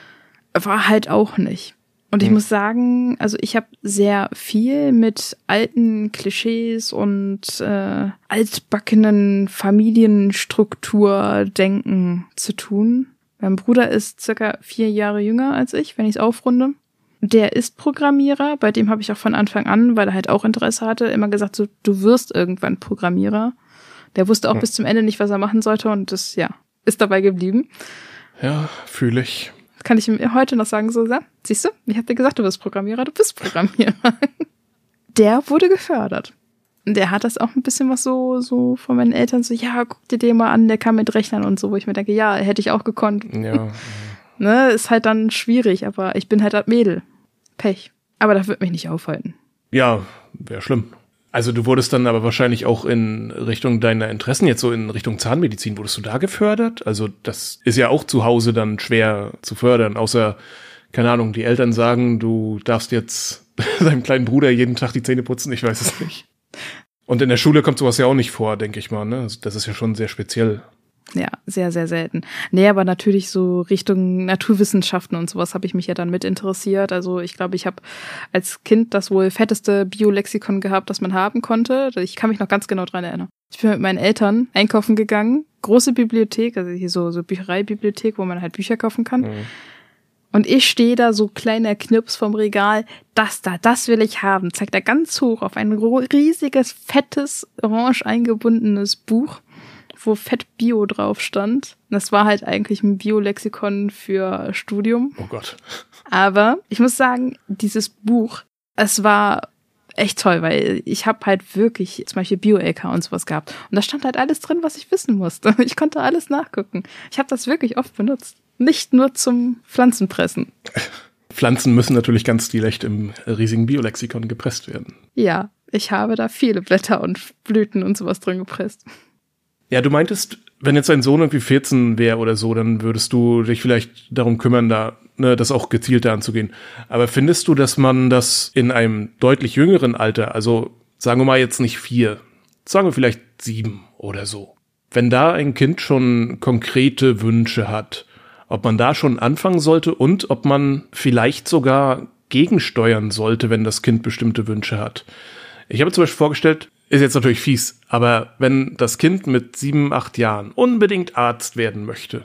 War halt auch nicht. Und ich muss sagen, also ich habe sehr viel mit alten Klischees und altbackenen Familienstrukturdenken zu tun. Mein Bruder ist circa 4 Jahre jünger als ich, wenn ich es aufrunde. Der ist Programmierer, bei dem habe ich auch von Anfang an, weil er halt auch Interesse hatte, immer gesagt, so, du wirst irgendwann Programmierer. Der wusste auch bis zum Ende nicht, was er machen sollte und das, ja, ist dabei geblieben. Ja, fühle ich. Kann ich ihm heute noch sagen, so, siehst du, ich habe dir gesagt, du wirst Programmierer, du bist Programmierer. Der wurde gefördert. Der hat das auch ein bisschen was so von meinen Eltern, so, ja, guck dir den mal an, der kann mit Rechnern und so, wo ich mir denke, ja, hätte ich auch gekonnt. Ja. Ne, ist halt dann schwierig, aber ich bin halt das Mädel. Pech. Aber das wird mich nicht aufhalten. Ja, wäre schlimm. Also du wurdest dann aber wahrscheinlich auch in Richtung deiner Interessen, jetzt so in Richtung Zahnmedizin, wurdest du da gefördert? Also das ist ja auch zu Hause dann schwer zu fördern, außer, keine Ahnung, die Eltern sagen, du darfst jetzt deinem kleinen Bruder jeden Tag die Zähne putzen, ich weiß es nicht. Und in der Schule kommt sowas ja auch nicht vor, denke ich mal, ne? Das ist ja schon sehr speziell. Ja, sehr, sehr selten. Nee, aber natürlich so Richtung Naturwissenschaften und sowas habe ich mich ja dann mit interessiert. Also ich glaube, ich habe als Kind das wohl fetteste Biolexikon gehabt, das man haben konnte. Ich kann mich noch ganz genau dran erinnern. Ich bin mit meinen Eltern einkaufen gegangen. Große Bibliothek, also hier so Büchereibibliothek, wo man halt Bücher kaufen kann. Mhm. Und ich stehe da, so kleiner Knirps vom Regal, das will ich haben. Zeigt er ganz hoch auf ein riesiges, fettes, orange eingebundenes Buch, wo Fett Bio drauf stand. Das war halt eigentlich ein Biolexikon für Studium. Oh Gott. Aber ich muss sagen, dieses Buch, es war echt toll, weil ich habe halt wirklich zum Beispiel Bio-LK und sowas gehabt. Und da stand halt alles drin, was ich wissen musste. Ich konnte alles nachgucken. Ich habe das wirklich oft benutzt. Nicht nur zum Pflanzenpressen. Pflanzen müssen natürlich ganz stilecht im riesigen Biolexikon gepresst werden. Ja, ich habe da viele Blätter und Blüten und sowas drin gepresst. Ja, du meintest, wenn jetzt dein Sohn irgendwie 14 wäre oder so, dann würdest du dich vielleicht darum kümmern, das auch gezielter anzugehen. Aber findest du, dass man das in einem deutlich jüngeren Alter, also sagen wir mal jetzt nicht 4, sagen wir vielleicht 7 oder so, wenn da ein Kind schon konkrete Wünsche hat, ob man da schon anfangen sollte und ob man vielleicht sogar gegensteuern sollte, wenn das Kind bestimmte Wünsche hat? Ich habe zum Beispiel vorgestellt, ist jetzt natürlich fies, aber wenn das Kind mit 7, 8 Jahren unbedingt Arzt werden möchte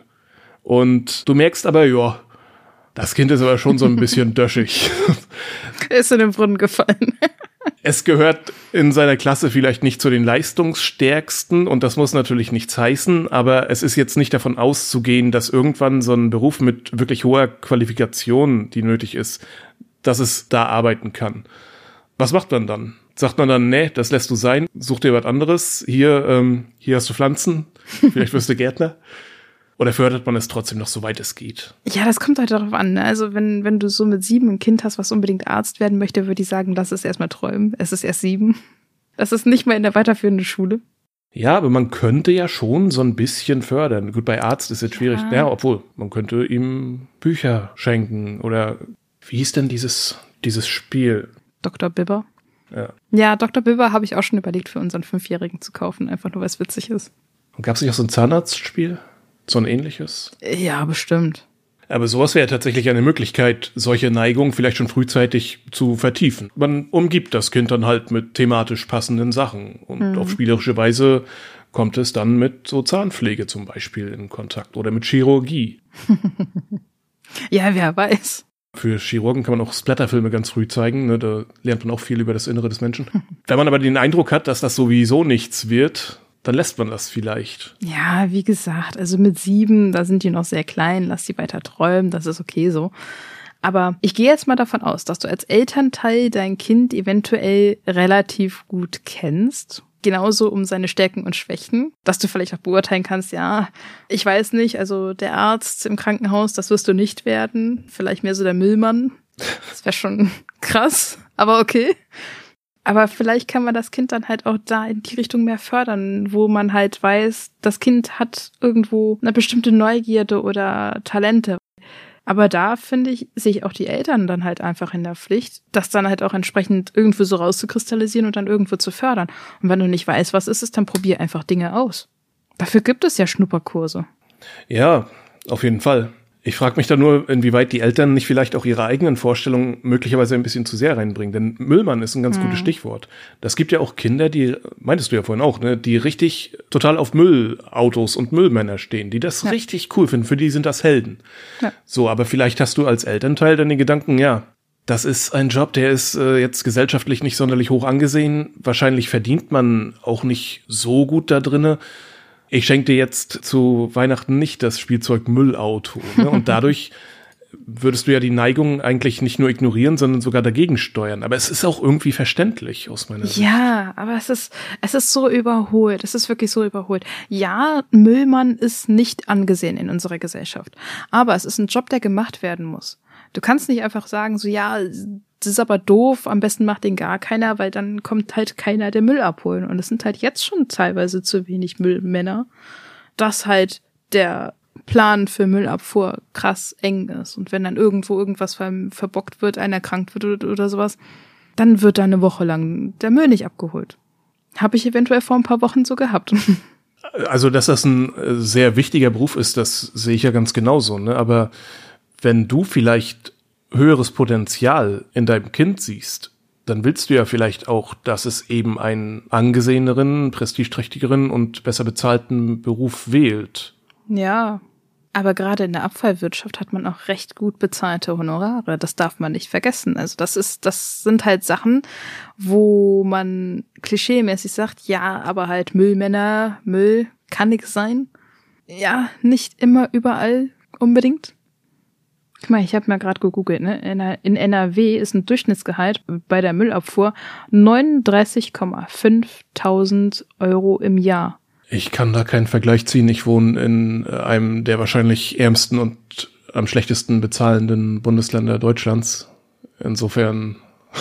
und du merkst aber, ja, das Kind ist aber schon so ein bisschen döschig. Ist in den Brunnen gefallen. Es gehört in seiner Klasse vielleicht nicht zu den leistungsstärksten und das muss natürlich nichts heißen, aber es ist jetzt nicht davon auszugehen, dass irgendwann so ein Beruf mit wirklich hoher Qualifikation, die nötig ist, dass es da arbeiten kann. Was macht man dann? Sagt man dann, nee, das lässt du sein, such dir was anderes, hier hast du Pflanzen, vielleicht wirst du Gärtner? Oder fördert man es trotzdem noch, soweit es geht? Ja, das kommt halt darauf an. Ne? Also wenn du so mit 7 ein Kind hast, was unbedingt Arzt werden möchte, würde ich sagen, lass es erstmal träumen. Es ist erst 7. Das ist nicht mehr in der weiterführenden Schule. Ja, aber man könnte ja schon so ein bisschen fördern. Gut, bei Arzt ist jetzt schwierig. Ja, obwohl, man könnte ihm Bücher schenken oder wie hieß denn dieses Spiel? Dr. Bibber. Ja, Dr. Bibber habe ich auch schon überlegt, für unseren 5-Jährigen zu kaufen, einfach nur, weil es witzig ist. Und gab es nicht auch so ein Zahnarztspiel? So ein ähnliches? Ja, bestimmt. Aber sowas wäre tatsächlich eine Möglichkeit, solche Neigungen vielleicht schon frühzeitig zu vertiefen. Man umgibt das Kind dann halt mit thematisch passenden Sachen. Und auf spielerische Weise kommt es dann mit so Zahnpflege zum Beispiel in Kontakt oder mit Chirurgie. Ja, wer weiß. Für Chirurgen kann man auch Splatterfilme ganz früh zeigen, ne? Da lernt man auch viel über das Innere des Menschen. Wenn man aber den Eindruck hat, dass das sowieso nichts wird, dann lässt man das vielleicht. Ja, wie gesagt, also mit 7, da sind die noch sehr klein, lass die weiter träumen, das ist okay so. Aber ich gehe jetzt mal davon aus, dass du als Elternteil dein Kind eventuell relativ gut kennst. Genauso um seine Stärken und Schwächen, dass du vielleicht auch beurteilen kannst, ja, ich weiß nicht, also der Arzt im Krankenhaus, das wirst du nicht werden. Vielleicht mehr so der Müllmann. Das wäre schon krass, aber okay. Aber vielleicht kann man das Kind dann halt auch da in die Richtung mehr fördern, wo man halt weiß, das Kind hat irgendwo eine bestimmte Neugierde oder Talente. Aber da, finde ich, sehe ich auch die Eltern dann halt einfach in der Pflicht, das dann halt auch entsprechend irgendwo so rauszukristallisieren und dann irgendwo zu fördern. Und wenn du nicht weißt, was ist es, dann probier einfach Dinge aus. Dafür gibt es ja Schnupperkurse. Ja, auf jeden Fall. Ich frage mich da nur, inwieweit die Eltern nicht vielleicht auch ihre eigenen Vorstellungen möglicherweise ein bisschen zu sehr reinbringen. Denn Müllmann ist ein ganz gutes Stichwort. Das gibt ja auch Kinder, die, meintest du ja vorhin auch, ne, die richtig total auf Müllautos und Müllmänner stehen, die das richtig cool finden. Für die sind das Helden. Ja. So, aber vielleicht hast du als Elternteil dann den Gedanken, ja, das ist ein Job, der ist jetzt gesellschaftlich nicht sonderlich hoch angesehen. Wahrscheinlich verdient man auch nicht so gut da drinne. Ich schenke dir jetzt zu Weihnachten nicht das Spielzeug Müllauto. Ne? Und dadurch würdest du ja die Neigung eigentlich nicht nur ignorieren, sondern sogar dagegen steuern. Aber es ist auch irgendwie verständlich aus meiner Sicht. Ja, aber es ist so überholt. Es ist wirklich so überholt. Ja, Müllmann ist nicht angesehen in unserer Gesellschaft. Aber es ist ein Job, der gemacht werden muss. Du kannst nicht einfach sagen, so ja, das ist aber doof, am besten macht den gar keiner, weil dann kommt halt keiner, der Müll abholen. Und es sind halt jetzt schon teilweise zu wenig Müllmänner, dass halt der Plan für Müllabfuhr krass eng ist. Und wenn dann irgendwo irgendwas verbockt wird, einer erkrankt wird oder sowas, dann wird da eine Woche lang der Müll nicht abgeholt. Habe ich eventuell vor ein paar Wochen so gehabt. Also, dass das ein sehr wichtiger Beruf ist, das sehe ich ja ganz genauso, ne? Aber wenn du vielleicht höheres Potenzial in deinem Kind siehst, dann willst du ja vielleicht auch, dass es eben einen angeseheneren, prestigeträchtigeren und besser bezahlten Beruf wählt. Ja, aber gerade in der Abfallwirtschaft hat man auch recht gut bezahlte Honorare. Das darf man nicht vergessen. Also das sind halt Sachen, wo man klischeemäßig sagt, ja, aber halt Müllmänner, Müll kann nix sein. Ja, nicht immer überall unbedingt. Guck mal, ich habe mal gerade gegoogelt, ne? In NRW ist ein Durchschnittsgehalt bei der Müllabfuhr 39,5.000 Euro im Jahr. Ich kann da keinen Vergleich ziehen. Ich wohne in einem der wahrscheinlich ärmsten und am schlechtesten bezahlenden Bundesländer Deutschlands. Insofern,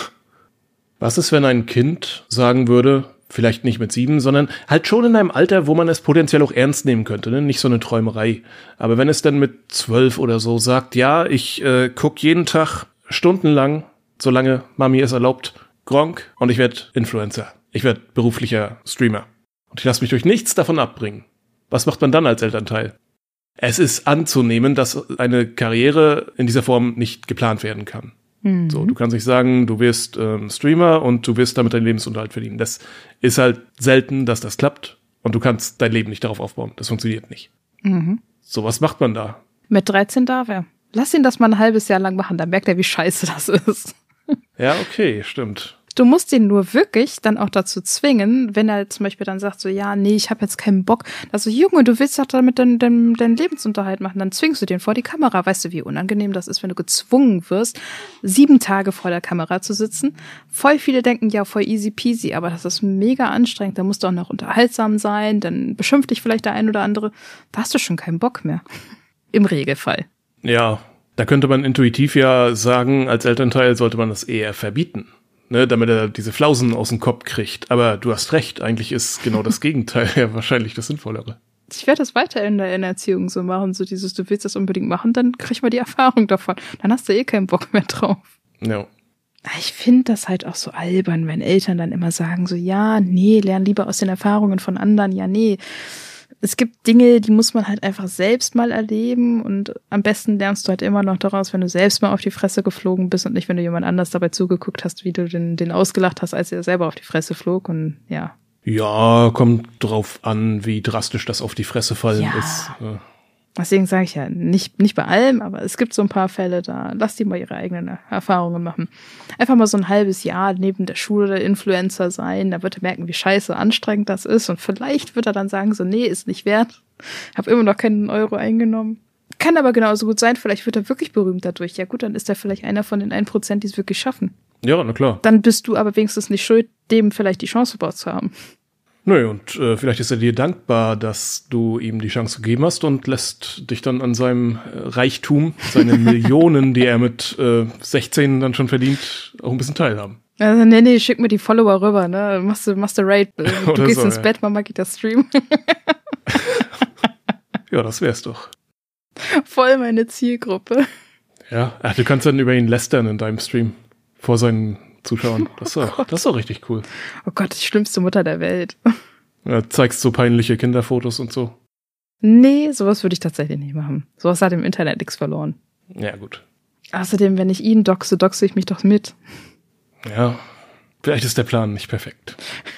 was ist, wenn ein Kind sagen würde, vielleicht nicht mit 7, sondern halt schon in einem Alter, wo man es potenziell auch ernst nehmen könnte, ne? Nicht so eine Träumerei. Aber wenn es dann mit 12 oder so sagt, ja, ich guck jeden Tag stundenlang, solange Mami es erlaubt, Gronkh und ich werde Influencer. Ich werde beruflicher Streamer. Und ich lasse mich durch nichts davon abbringen. Was macht man dann als Elternteil? Es ist anzunehmen, dass eine Karriere in dieser Form nicht geplant werden kann. Mhm. So, du kannst nicht sagen, du wirst Streamer und du wirst damit deinen Lebensunterhalt verdienen. Das ist halt selten, dass das klappt. Und du kannst dein Leben nicht darauf aufbauen. Das funktioniert nicht. Mhm. So, was macht man da? Mit 13 darf er. Lass ihn das mal ein halbes Jahr lang machen, dann merkt er, wie scheiße das ist. Ja, okay, stimmt. Du musst ihn nur wirklich dann auch dazu zwingen, wenn er zum Beispiel dann sagt so, ja, nee, ich habe jetzt keinen Bock. Also, Junge, du willst doch damit deinen Lebensunterhalt machen, dann zwingst du den vor die Kamera. Weißt du, wie unangenehm das ist, wenn du gezwungen wirst, 7 Tage vor der Kamera zu sitzen? Voll viele denken, ja, voll easy peasy, aber das ist mega anstrengend. Da musst du auch noch unterhaltsam sein, dann beschimpft dich vielleicht der ein oder andere. Da hast du schon keinen Bock mehr. Im Regelfall. Ja, da könnte man intuitiv ja sagen, als Elternteil sollte man das eher verbieten. Ne, damit er diese Flausen aus dem Kopf kriegt. Aber du hast recht, eigentlich ist genau das Gegenteil ja wahrscheinlich das Sinnvollere. Ich werde das weiter in der Erziehung so machen, so dieses, du willst das unbedingt machen, dann krieg mal die Erfahrung davon. Dann hast du eh keinen Bock mehr drauf. Ja. Ich finde das halt auch so albern, wenn Eltern dann immer sagen so, ja, nee, lern lieber aus den Erfahrungen von anderen. Ja, nee. Es gibt Dinge, die muss man halt einfach selbst mal erleben und am besten lernst du halt immer noch daraus, wenn du selbst mal auf die Fresse geflogen bist und nicht, wenn du jemand anders dabei zugeguckt hast, wie du den ausgelacht hast, als er selber auf die Fresse flog und ja. Ja, kommt drauf an, wie drastisch das auf die Fresse fallen ist. Ja. Deswegen sage ich ja, nicht bei allem, aber es gibt so ein paar Fälle, da lass die mal ihre eigenen Erfahrungen machen. Einfach mal so ein halbes Jahr neben der Schule Influencer sein, da wird er merken, wie scheiße anstrengend das ist und vielleicht wird er dann sagen so, nee, ist nicht wert, hab immer noch keinen Euro eingenommen. Kann aber genauso gut sein, vielleicht wird er wirklich berühmt dadurch. Ja gut, dann ist er vielleicht einer von den 1%, die es wirklich schaffen. Ja, na klar. Dann bist du aber wenigstens nicht schuld, dem vielleicht die Chance verbaut zu haben. Nö, und vielleicht ist er dir dankbar, dass du ihm die Chance gegeben hast und lässt dich dann an seinem Reichtum, seinen Millionen, die er mit 16 dann schon verdient, auch ein bisschen teilhaben. Also nee, schick mir die Follower rüber, ne? Machst du Raid, du gehst so, ins Bett, Mama geht das Stream. Ja, das wär's doch. Voll meine Zielgruppe. Ja, du kannst dann über ihn lästern in deinem Stream vor seinen Zuschauern. Das ist doch richtig cool. Oh Gott, die schlimmste Mutter der Welt. Ja, zeigst so peinliche Kinderfotos und so. Nee, sowas würde ich tatsächlich nicht machen. Sowas hat im Internet nichts verloren. Ja, gut. Außerdem, wenn ich ihn doxe ich mich doch mit. Ja, vielleicht ist der Plan nicht perfekt.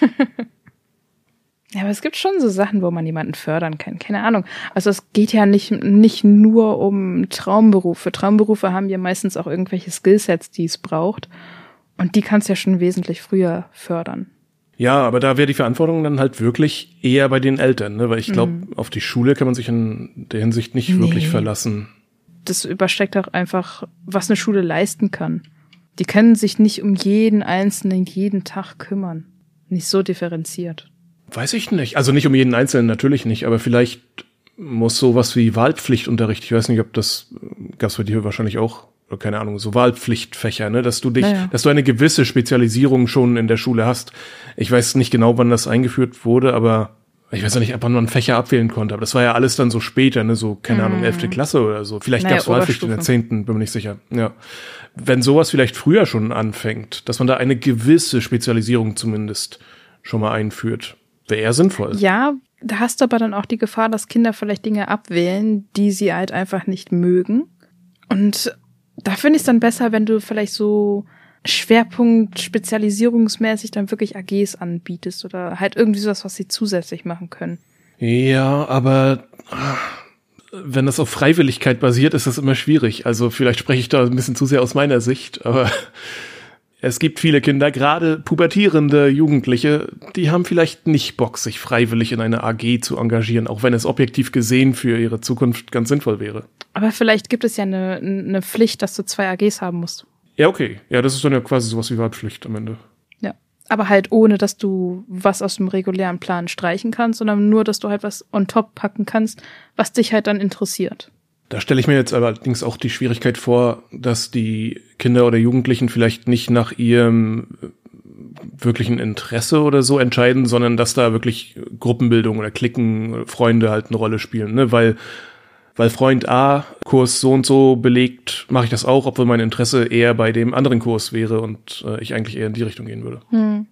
Ja, aber es gibt schon so Sachen, wo man jemanden fördern kann. Keine Ahnung. Also es geht ja nicht nur um Traumberufe. Traumberufe haben ja meistens auch irgendwelche Skillsets, die es braucht. Und die kannst du ja schon wesentlich früher fördern. Ja, aber da wäre die Verantwortung dann halt wirklich eher bei den Eltern, ne? Weil ich glaube, auf die Schule kann man sich in der Hinsicht nicht wirklich verlassen. Das übersteckt auch einfach, was eine Schule leisten kann. Die können sich nicht um jeden Einzelnen jeden Tag kümmern. Nicht so differenziert. Weiß ich nicht. Also nicht um jeden Einzelnen, natürlich nicht. Aber vielleicht muss sowas wie Wahlpflichtunterricht, ich weiß nicht, ob das gab's bei dir wahrscheinlich auch, oder keine Ahnung, so Wahlpflichtfächer, ne, dass du dass du eine gewisse Spezialisierung schon in der Schule hast. Ich weiß nicht genau, wann das eingeführt wurde, aber ich weiß ja nicht, ab wann man Fächer abwählen konnte. Aber das war ja alles dann so später, ne, so, keine Ahnung, 11. Klasse oder so. Vielleicht gab's Wahlpflicht in der 10., bin mir nicht sicher. Ja. Wenn sowas vielleicht früher schon anfängt, dass man da eine gewisse Spezialisierung zumindest schon mal einführt, wäre eher sinnvoll. Ja, Da hast du aber dann auch die Gefahr, dass Kinder vielleicht Dinge abwählen, die sie halt einfach nicht mögen. Und da finde ich es dann besser, wenn du vielleicht so Schwerpunkt spezialisierungsmäßig dann wirklich AGs anbietest oder halt irgendwie sowas, was sie zusätzlich machen können. Ja, aber wenn das auf Freiwilligkeit basiert, ist das immer schwierig. Also vielleicht spreche ich da ein bisschen zu sehr aus meiner Sicht, aber es gibt viele Kinder, gerade pubertierende Jugendliche, die haben vielleicht nicht Bock, sich freiwillig in eine AG zu engagieren, auch wenn es objektiv gesehen für ihre Zukunft ganz sinnvoll wäre. Aber vielleicht gibt es ja eine Pflicht, dass du 2 AGs haben musst. Ja, okay. Ja, das ist dann ja quasi sowas wie Wahlpflicht am Ende. Ja, aber halt ohne, dass du was aus dem regulären Plan streichen kannst, sondern nur, dass du halt was on top packen kannst, was dich halt dann interessiert. Da stelle ich mir jetzt allerdings auch die Schwierigkeit vor, dass die Kinder oder Jugendlichen vielleicht nicht nach ihrem wirklichen Interesse oder so entscheiden, sondern dass da wirklich Gruppenbildung oder Cliquen, Freunde halt eine Rolle spielen, ne? Weil Freund A Kurs so und so belegt, mache ich das auch, obwohl mein Interesse eher bei dem anderen Kurs wäre und ich eigentlich eher in die Richtung gehen würde.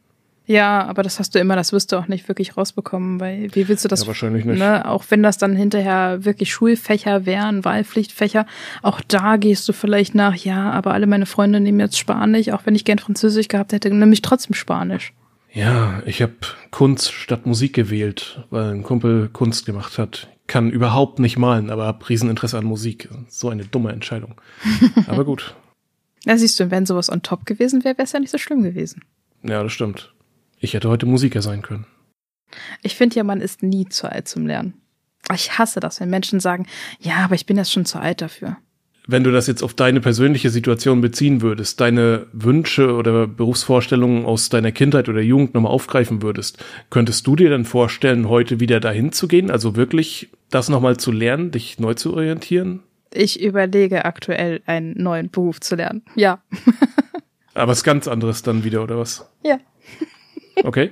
Ja, aber das hast du immer, das wirst du auch nicht wirklich rausbekommen, weil wie willst du das? Ja, wahrscheinlich nicht. Ne, auch wenn das dann hinterher wirklich Schulfächer wären, Wahlpflichtfächer, auch da gehst du vielleicht nach, ja, aber alle meine Freunde nehmen jetzt Spanisch, auch wenn ich gern Französisch gehabt hätte, nehme ich trotzdem Spanisch. Ja, ich habe Kunst statt Musik gewählt, weil ein Kumpel Kunst gemacht hat. Kann überhaupt nicht malen, aber habe Rieseninteresse an Musik. So eine dumme Entscheidung. Aber gut. Ja, siehst du, wenn sowas on top gewesen wäre, wäre es ja nicht so schlimm gewesen. Ja, das stimmt. Ich hätte heute Musiker sein können. Ich finde ja, man ist nie zu alt zum Lernen. Ich hasse das, wenn Menschen sagen, ja, aber ich bin jetzt schon zu alt dafür. Wenn du das jetzt auf deine persönliche Situation beziehen würdest, deine Wünsche oder Berufsvorstellungen aus deiner Kindheit oder Jugend nochmal aufgreifen würdest, könntest du dir dann vorstellen, heute wieder dahin zu gehen? Also wirklich das nochmal zu lernen, dich neu zu orientieren? Ich überlege aktuell, einen neuen Beruf zu lernen. Ja. Aber was ganz anderes dann wieder, oder was? Ja. Okay.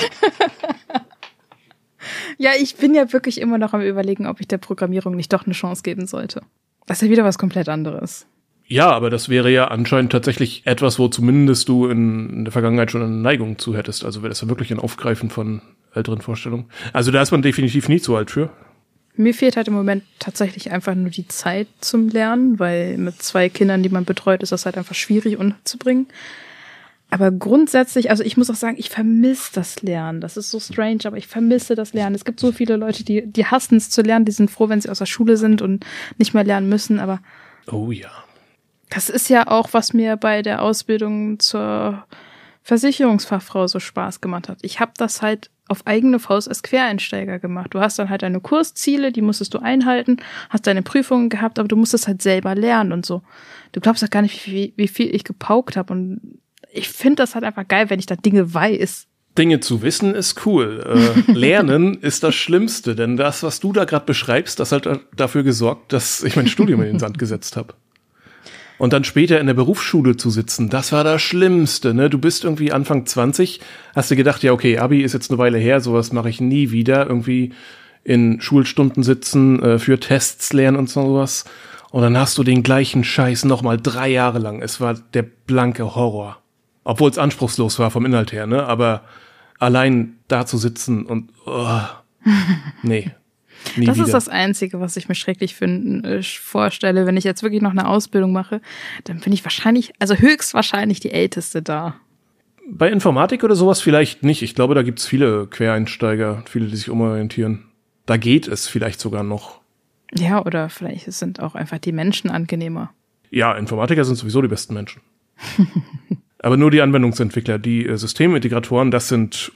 Ja, ich bin ja wirklich immer noch am Überlegen, ob ich der Programmierung nicht doch eine Chance geben sollte. Das ist ja wieder was komplett anderes. Ja, aber das wäre ja anscheinend tatsächlich etwas, wo zumindest du in der Vergangenheit schon eine Neigung zu hättest. Also wäre das ja wirklich ein Aufgreifen von älteren Vorstellungen. Also da ist man definitiv nie zu alt für. Mir fehlt halt im Moment tatsächlich einfach nur die Zeit zum Lernen, weil mit 2 Kindern, die man betreut, ist das halt einfach schwierig unterzubringen. Aber grundsätzlich, also ich muss auch sagen, ich vermisse das Lernen. Das ist so strange, aber ich vermisse das Lernen. Es gibt so viele Leute, die hassen es zu lernen, die sind froh, wenn sie aus der Schule sind und nicht mehr lernen müssen, aber oh ja. Das ist ja auch, was mir bei der Ausbildung zur Versicherungsfachfrau so Spaß gemacht hat. Ich habe das halt auf eigene Faust als Quereinsteiger gemacht. Du hast dann halt deine Kursziele, die musstest du einhalten, hast deine Prüfungen gehabt, aber du musstest halt selber lernen und so. Du glaubst doch gar nicht, wie viel ich paukt habe, und ich finde das halt einfach geil, wenn ich da Dinge weiß. Dinge zu wissen ist cool. Lernen ist das Schlimmste, denn das, was du da gerade beschreibst, das hat dafür gesorgt, dass ich mein Studium in den Sand gesetzt habe. Und dann später in der Berufsschule zu sitzen, das war das Schlimmste, ne? Du bist irgendwie Anfang 20, hast dir gedacht, ja okay, Abi ist jetzt eine Weile her, sowas mache ich nie wieder, irgendwie in Schulstunden sitzen, für Tests lernen und sowas. Und dann hast du den gleichen Scheiß nochmal 3 Jahre lang. Es war der blanke Horror. Obwohl es anspruchslos war vom Inhalt her, ne? Aber allein da zu sitzen und nee. Nie das wieder. ist das Einzige, was ich mir schrecklich vorstelle. Wenn ich jetzt wirklich noch eine Ausbildung mache, dann bin ich wahrscheinlich, also höchstwahrscheinlich die Älteste da. Bei Informatik oder sowas vielleicht nicht. Ich glaube, da gibt's viele Quereinsteiger, viele, die sich umorientieren. Da geht es vielleicht sogar noch. Ja, oder vielleicht sind auch einfach die Menschen angenehmer. Ja, Informatiker sind sowieso die besten Menschen. Aber nur die Anwendungsentwickler, die Systemintegratoren, das sind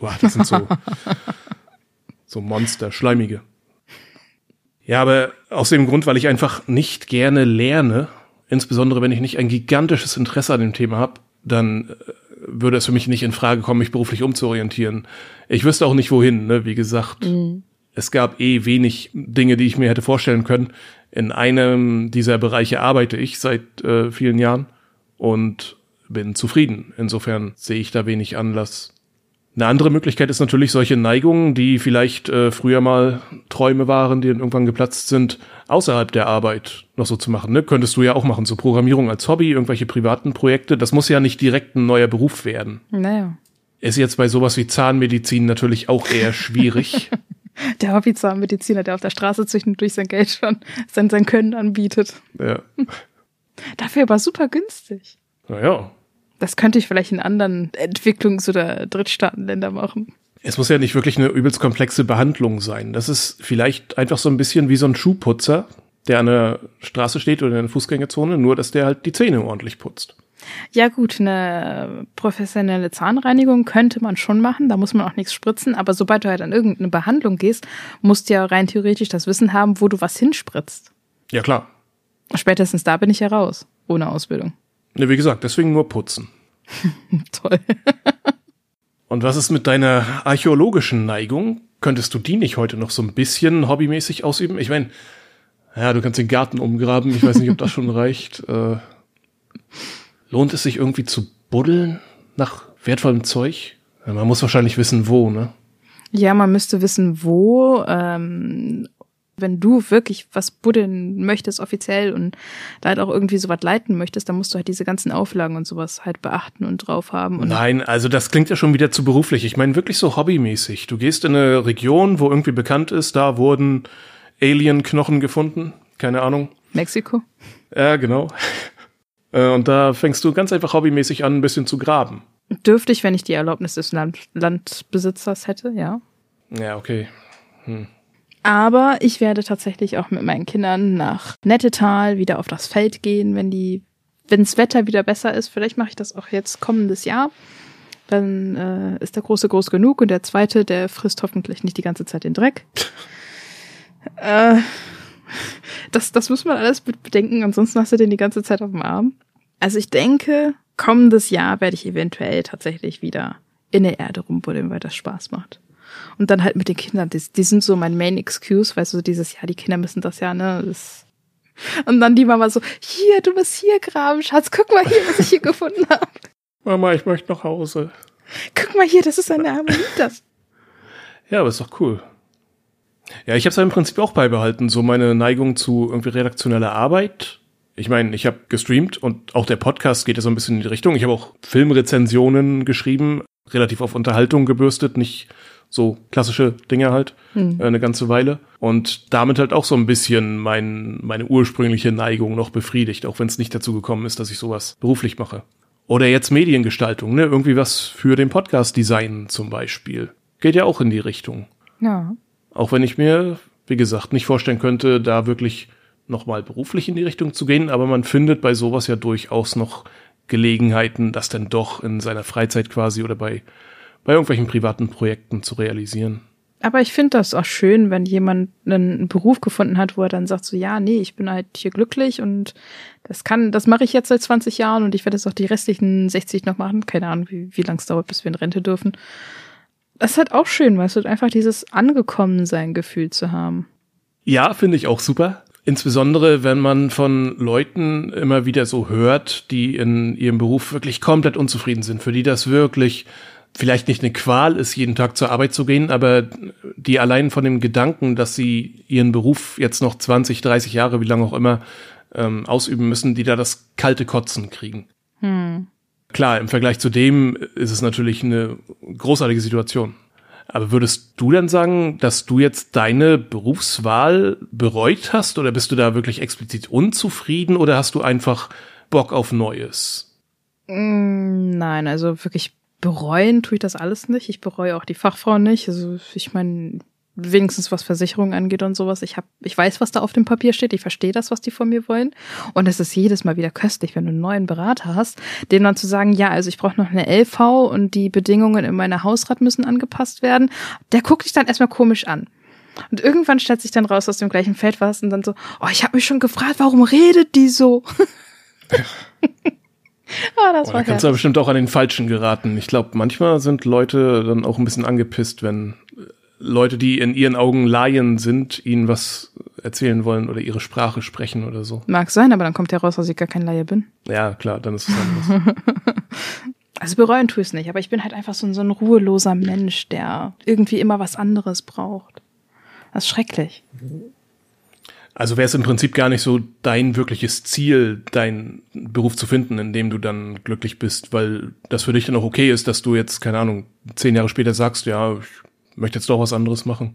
so Monster, Schleimige. Ja, aber aus dem Grund, weil ich einfach nicht gerne lerne, insbesondere wenn ich nicht ein gigantisches Interesse an dem Thema habe, dann würde es für mich nicht in Frage kommen, mich beruflich umzuorientieren. Ich wüsste auch nicht, wohin, ne? Wie gesagt, Es gab wenig Dinge, die ich mir hätte vorstellen können. In einem dieser Bereiche arbeite ich seit vielen Jahren und bin zufrieden. Insofern sehe ich da wenig Anlass. Eine andere Möglichkeit ist natürlich, solche Neigungen, die vielleicht früher mal Träume waren, die dann irgendwann geplatzt sind, außerhalb der Arbeit noch so zu machen. Ne? Könntest du ja auch machen, so Programmierung als Hobby, irgendwelche privaten Projekte. Das muss ja nicht direkt ein neuer Beruf werden. Naja. Ist jetzt bei sowas wie Zahnmedizin natürlich auch eher schwierig. Der Hobbyzahnmediziner, der auf der Straße zwischendurch sein Geld schon, sein Können anbietet. Ja. Dafür aber super günstig. Naja. Das könnte ich vielleicht in anderen Entwicklungs- oder Drittstaatenländern machen. Es muss ja nicht wirklich eine übelst komplexe Behandlung sein. Das ist vielleicht einfach so ein bisschen wie so ein Schuhputzer, der an der Straße steht oder in der Fußgängerzone, nur dass der halt die Zähne ordentlich putzt. Ja gut, eine professionelle Zahnreinigung könnte man schon machen, da muss man auch nichts spritzen, aber sobald du halt an irgendeine Behandlung gehst, musst du ja rein theoretisch das Wissen haben, wo du was hinspritzt. Ja, klar. Spätestens da bin ich ja raus, ohne Ausbildung. Ne, wie gesagt, deswegen nur putzen. Toll. Und was ist mit deiner archäologischen Neigung? Könntest du die nicht heute noch so ein bisschen hobbymäßig ausüben? Ich meine, ja, du kannst den Garten umgraben, ich weiß nicht, ob das schon reicht. Lohnt es sich irgendwie zu buddeln nach wertvollem Zeug? Ja, man muss wahrscheinlich wissen, wo, ne? Ja, man müsste wissen, wo. Wenn du wirklich was buddeln möchtest offiziell und da halt auch irgendwie sowas leiten möchtest, dann musst du halt diese ganzen Auflagen und sowas halt beachten und drauf haben. Und nein, also das klingt ja schon wieder zu beruflich. Ich meine wirklich so hobbymäßig. Du gehst in eine Region, wo irgendwie bekannt ist, da wurden Alien-Knochen gefunden. Keine Ahnung. Mexiko? Ja, genau. Und da fängst du ganz einfach hobbymäßig an, ein bisschen zu graben. Dürfte ich, wenn ich die Erlaubnis des Landbesitzers hätte, ja. Ja, okay. Aber ich werde tatsächlich auch mit meinen Kindern nach Nettetal wieder auf das Feld gehen, wenn's Wetter wieder besser ist. Vielleicht mache ich das auch jetzt kommendes Jahr. Dann ist der Große groß genug und der Zweite, der frisst hoffentlich nicht die ganze Zeit den Dreck. Das muss man alles mit bedenken, ansonsten hast du den die ganze Zeit auf dem Arm. Also ich denke, kommendes Jahr werde ich eventuell tatsächlich wieder in der Erde rumbuddeln, weil das Spaß macht. Und dann halt mit den Kindern, die sind so mein Main Excuse, weißt du, dieses Jahr, die Kinder müssen das ja, ne? Und dann die Mama so, hier, du musst hier graben, Schatz, guck mal hier, was ich hier gefunden habe. Mama, ich möchte nach Hause. Guck mal hier, das ist eine Harmonitas. Ja, aber ist doch cool. Ja, ich habe es ja im Prinzip auch beibehalten, so meine Neigung zu irgendwie redaktioneller Arbeit. Ich meine, ich habe gestreamt und auch der Podcast geht ja so ein bisschen in die Richtung. Ich habe auch Filmrezensionen geschrieben, relativ auf Unterhaltung gebürstet, nicht so klassische Dinge halt, eine ganze Weile. Und damit halt auch so ein bisschen meine ursprüngliche Neigung noch befriedigt, auch wenn es nicht dazu gekommen ist, dass ich sowas beruflich mache. Oder jetzt Mediengestaltung, ne? Irgendwie was für den Podcast designen zum Beispiel. Geht ja auch in die Richtung. Ja. Auch wenn ich mir, wie gesagt, nicht vorstellen könnte, da wirklich nochmal beruflich in die Richtung zu gehen, aber man findet bei sowas ja durchaus noch Gelegenheiten, das dann doch in seiner Freizeit quasi oder bei irgendwelchen privaten Projekten zu realisieren. Aber ich finde das auch schön, wenn jemand einen Beruf gefunden hat, wo er dann sagt so, ja, nee, ich bin halt hier glücklich und das mache ich jetzt seit 20 Jahren und ich werde es auch die restlichen 60 noch machen. Keine Ahnung, wie lange es dauert, bis wir in Rente dürfen. Das ist halt auch schön, weißt du, einfach dieses Angekommensein-Gefühl zu haben. Ja, finde ich auch super. Insbesondere, wenn man von Leuten immer wieder so hört, die in ihrem Beruf wirklich komplett unzufrieden sind, für die das wirklich vielleicht nicht eine Qual ist, jeden Tag zur Arbeit zu gehen, aber die allein von dem Gedanken, dass sie ihren Beruf jetzt noch 20, 30 Jahre, wie lange auch immer, ausüben müssen, die da das kalte Kotzen kriegen. Klar, im Vergleich zu dem ist es natürlich eine großartige Situation. Aber würdest du dann sagen, dass du jetzt deine Berufswahl bereut hast oder bist du da wirklich explizit unzufrieden oder hast du einfach Bock auf Neues? Nein, also wirklich bereuen tue ich das alles nicht. Ich bereue auch die Fachfrau nicht. Also ich meine, wenigstens was Versicherungen angeht und sowas. Ich weiß, was da auf dem Papier steht. Ich verstehe das, was die von mir wollen. Und es ist jedes Mal wieder köstlich, wenn du einen neuen Berater hast, dem dann zu sagen, ja, also ich brauche noch eine LV und die Bedingungen in meiner Hausrat müssen angepasst werden. Der guckt dich dann erstmal komisch an. Und irgendwann stellt sich dann raus, aus dem gleichen Feld warst und dann so, oh, ich habe mich schon gefragt, warum redet die so? Das war da kannst du aber bestimmt auch an den Falschen geraten. Ich glaube, manchmal sind Leute dann auch ein bisschen angepisst, wenn Leute, die in ihren Augen Laien sind, ihnen was erzählen wollen oder ihre Sprache sprechen oder so. Mag sein, aber dann kommt ja raus, dass ich gar kein Laie bin. Ja, klar, dann ist es anders. Also bereuen tue ich es nicht, aber ich bin halt einfach so ein ruheloser Mensch, der irgendwie immer was anderes braucht. Das ist schrecklich. Also wäre es im Prinzip gar nicht so dein wirkliches Ziel, deinen Beruf zu finden, in dem du dann glücklich bist, weil das für dich dann auch okay ist, dass du jetzt, keine Ahnung, 10 Jahre später sagst, ja, ich möchte jetzt doch was anderes machen.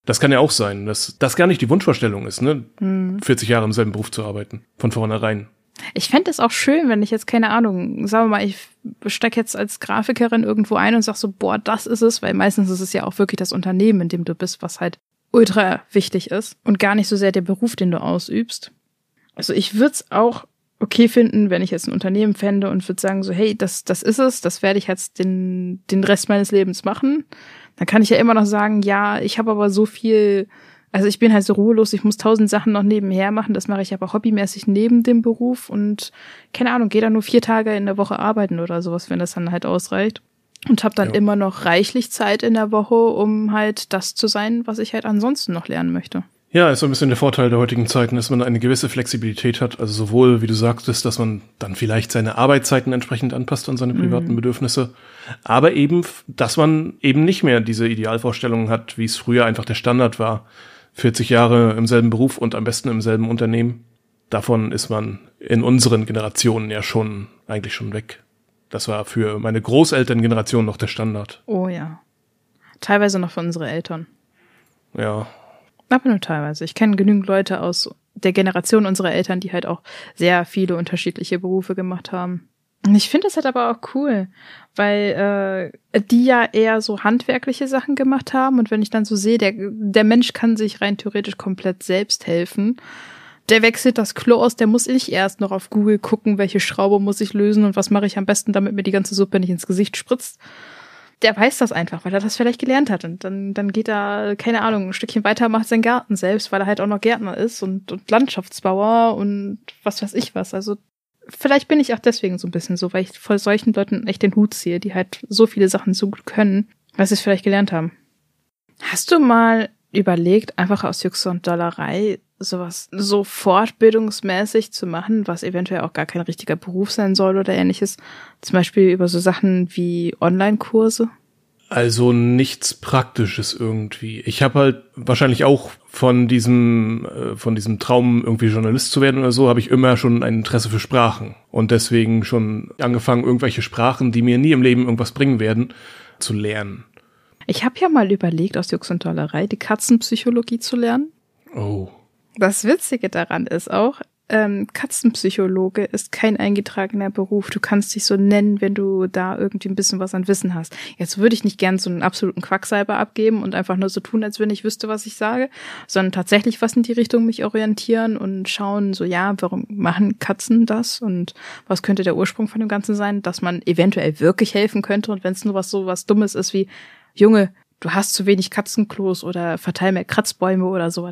Das kann ja auch sein, dass das gar nicht die Wunschvorstellung ist, ne? 40 Jahre im selben Beruf zu arbeiten, von vornherein. Ich fände es auch schön, wenn ich jetzt, keine Ahnung, sagen wir mal, ich stecke jetzt als Grafikerin irgendwo ein und sag so, boah, das ist es, weil meistens ist es ja auch wirklich das Unternehmen, in dem du bist, was halt ultra wichtig ist und gar nicht so sehr der Beruf, den du ausübst. Also ich würde es auch okay finden, wenn ich jetzt ein Unternehmen fände und würde sagen so, hey, das ist es, das werde ich jetzt den Rest meines Lebens machen. Dann kann ich ja immer noch sagen, ja, ich habe aber so viel, also ich bin halt so ruhelos, ich muss 1000 Sachen noch nebenher machen, das mache ich aber hobbymäßig neben dem Beruf und keine Ahnung, gehe dann nur 4 Tage in der Woche arbeiten oder sowas, wenn das dann halt ausreicht. Und habe dann immer noch reichlich Zeit in der Woche, um halt das zu sein, was ich halt ansonsten noch lernen möchte. Ja, ist so ein bisschen der Vorteil der heutigen Zeiten, dass man eine gewisse Flexibilität hat. Also sowohl, wie du sagtest, dass man dann vielleicht seine Arbeitszeiten entsprechend anpasst an seine privaten Bedürfnisse, aber eben, dass man eben nicht mehr diese Idealvorstellungen hat, wie es früher einfach der Standard war. 40 Jahre im selben Beruf und am besten im selben Unternehmen. Davon ist man in unseren Generationen ja eigentlich schon weg. Das war für meine Großelterngeneration noch der Standard. Oh ja. Teilweise noch für unsere Eltern. Ja. Aber nur teilweise. Ich kenne genügend Leute aus der Generation unserer Eltern, die halt auch sehr viele unterschiedliche Berufe gemacht haben. Und ich finde das halt aber auch cool, weil die ja eher so handwerkliche Sachen gemacht haben. Und wenn ich dann so sehe, der Mensch kann sich rein theoretisch komplett selbst helfen. Der wechselt das Klo aus, der muss nicht erst noch auf Google gucken, welche Schraube muss ich lösen und was mache ich am besten, damit mir die ganze Suppe nicht ins Gesicht spritzt. Der weiß das einfach, weil er das vielleicht gelernt hat. Und dann geht er, keine Ahnung, ein Stückchen weiter, macht seinen Garten selbst, weil er halt auch noch Gärtner ist und Landschaftsbauer und was weiß ich was. Also vielleicht bin ich auch deswegen so ein bisschen so, weil ich vor solchen Leuten echt den Hut ziehe, die halt so viele Sachen so gut können, weil sie es vielleicht gelernt haben. Hast du mal überlegt, einfach aus Jux und Dollerei sowas so fortbildungsmäßig zu machen, was eventuell auch gar kein richtiger Beruf sein soll oder ähnliches? Zum Beispiel über so Sachen wie Online-Kurse? Also nichts Praktisches irgendwie. Ich habe halt wahrscheinlich auch von diesem Traum, irgendwie Journalist zu werden oder so, habe ich immer schon ein Interesse für Sprachen. Und deswegen schon angefangen, irgendwelche Sprachen, die mir nie im Leben irgendwas bringen werden, zu lernen. Ich habe ja mal überlegt, aus Jux und Dollerei die Katzenpsychologie zu lernen. Oh. Das Witzige daran ist auch, Katzenpsychologe ist kein eingetragener Beruf. Du kannst dich so nennen, wenn du da irgendwie ein bisschen was an Wissen hast. Jetzt würde ich nicht gern so einen absoluten Quacksalber abgeben und einfach nur so tun, als wenn ich wüsste, was ich sage, sondern tatsächlich was in die Richtung mich orientieren und schauen, so ja, warum machen Katzen das und was könnte der Ursprung von dem Ganzen sein, dass man eventuell wirklich helfen könnte und wenn es nur was Dummes ist wie, Junge, du hast zu wenig Katzenklos oder verteil mehr Kratzbäume oder sowas.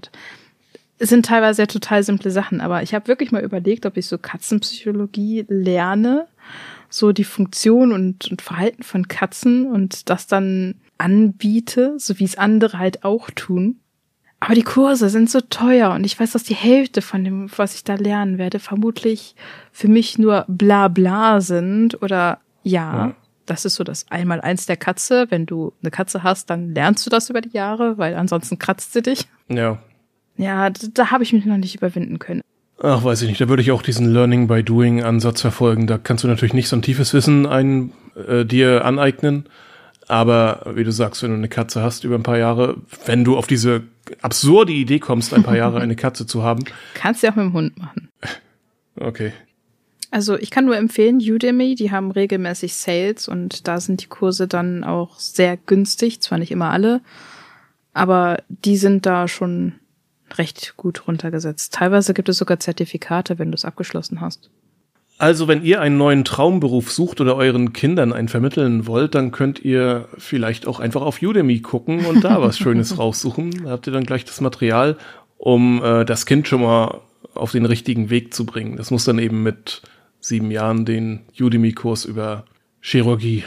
Es sind teilweise ja total simple Sachen, aber ich habe wirklich mal überlegt, ob ich so Katzenpsychologie lerne, so die Funktion und Verhalten von Katzen und das dann anbiete, so wie es andere halt auch tun. Aber die Kurse sind so teuer und ich weiß, dass die Hälfte von dem, was ich da lernen werde, vermutlich für mich nur Blabla sind oder ja. Das ist so das Einmaleins der Katze. Wenn du eine Katze hast, dann lernst du das über die Jahre, weil ansonsten kratzt sie dich. Ja. Ja, da habe ich mich noch nicht überwinden können. Ach, weiß ich nicht. Da würde ich auch diesen Learning-by-Doing-Ansatz verfolgen. Da kannst du natürlich nicht so ein tiefes Wissen dir aneignen. Aber wie du sagst, wenn du eine Katze hast über ein paar Jahre, wenn du auf diese absurde Idee kommst, ein paar Jahre eine Katze zu haben. Kannst du auch mit dem Hund machen. Okay. Also ich kann nur empfehlen, Udemy, die haben regelmäßig Sales und da sind die Kurse dann auch sehr günstig, zwar nicht immer alle, aber die sind da schon recht gut runtergesetzt. Teilweise gibt es sogar Zertifikate, wenn du es abgeschlossen hast. Also wenn ihr einen neuen Traumberuf sucht oder euren Kindern einen vermitteln wollt, dann könnt ihr vielleicht auch einfach auf Udemy gucken und da was Schönes raussuchen. Da habt ihr dann gleich das Material, um das Kind schon mal auf den richtigen Weg zu bringen. Das muss dann eben mit 7 Jahren den Udemy-Kurs über Chirurgie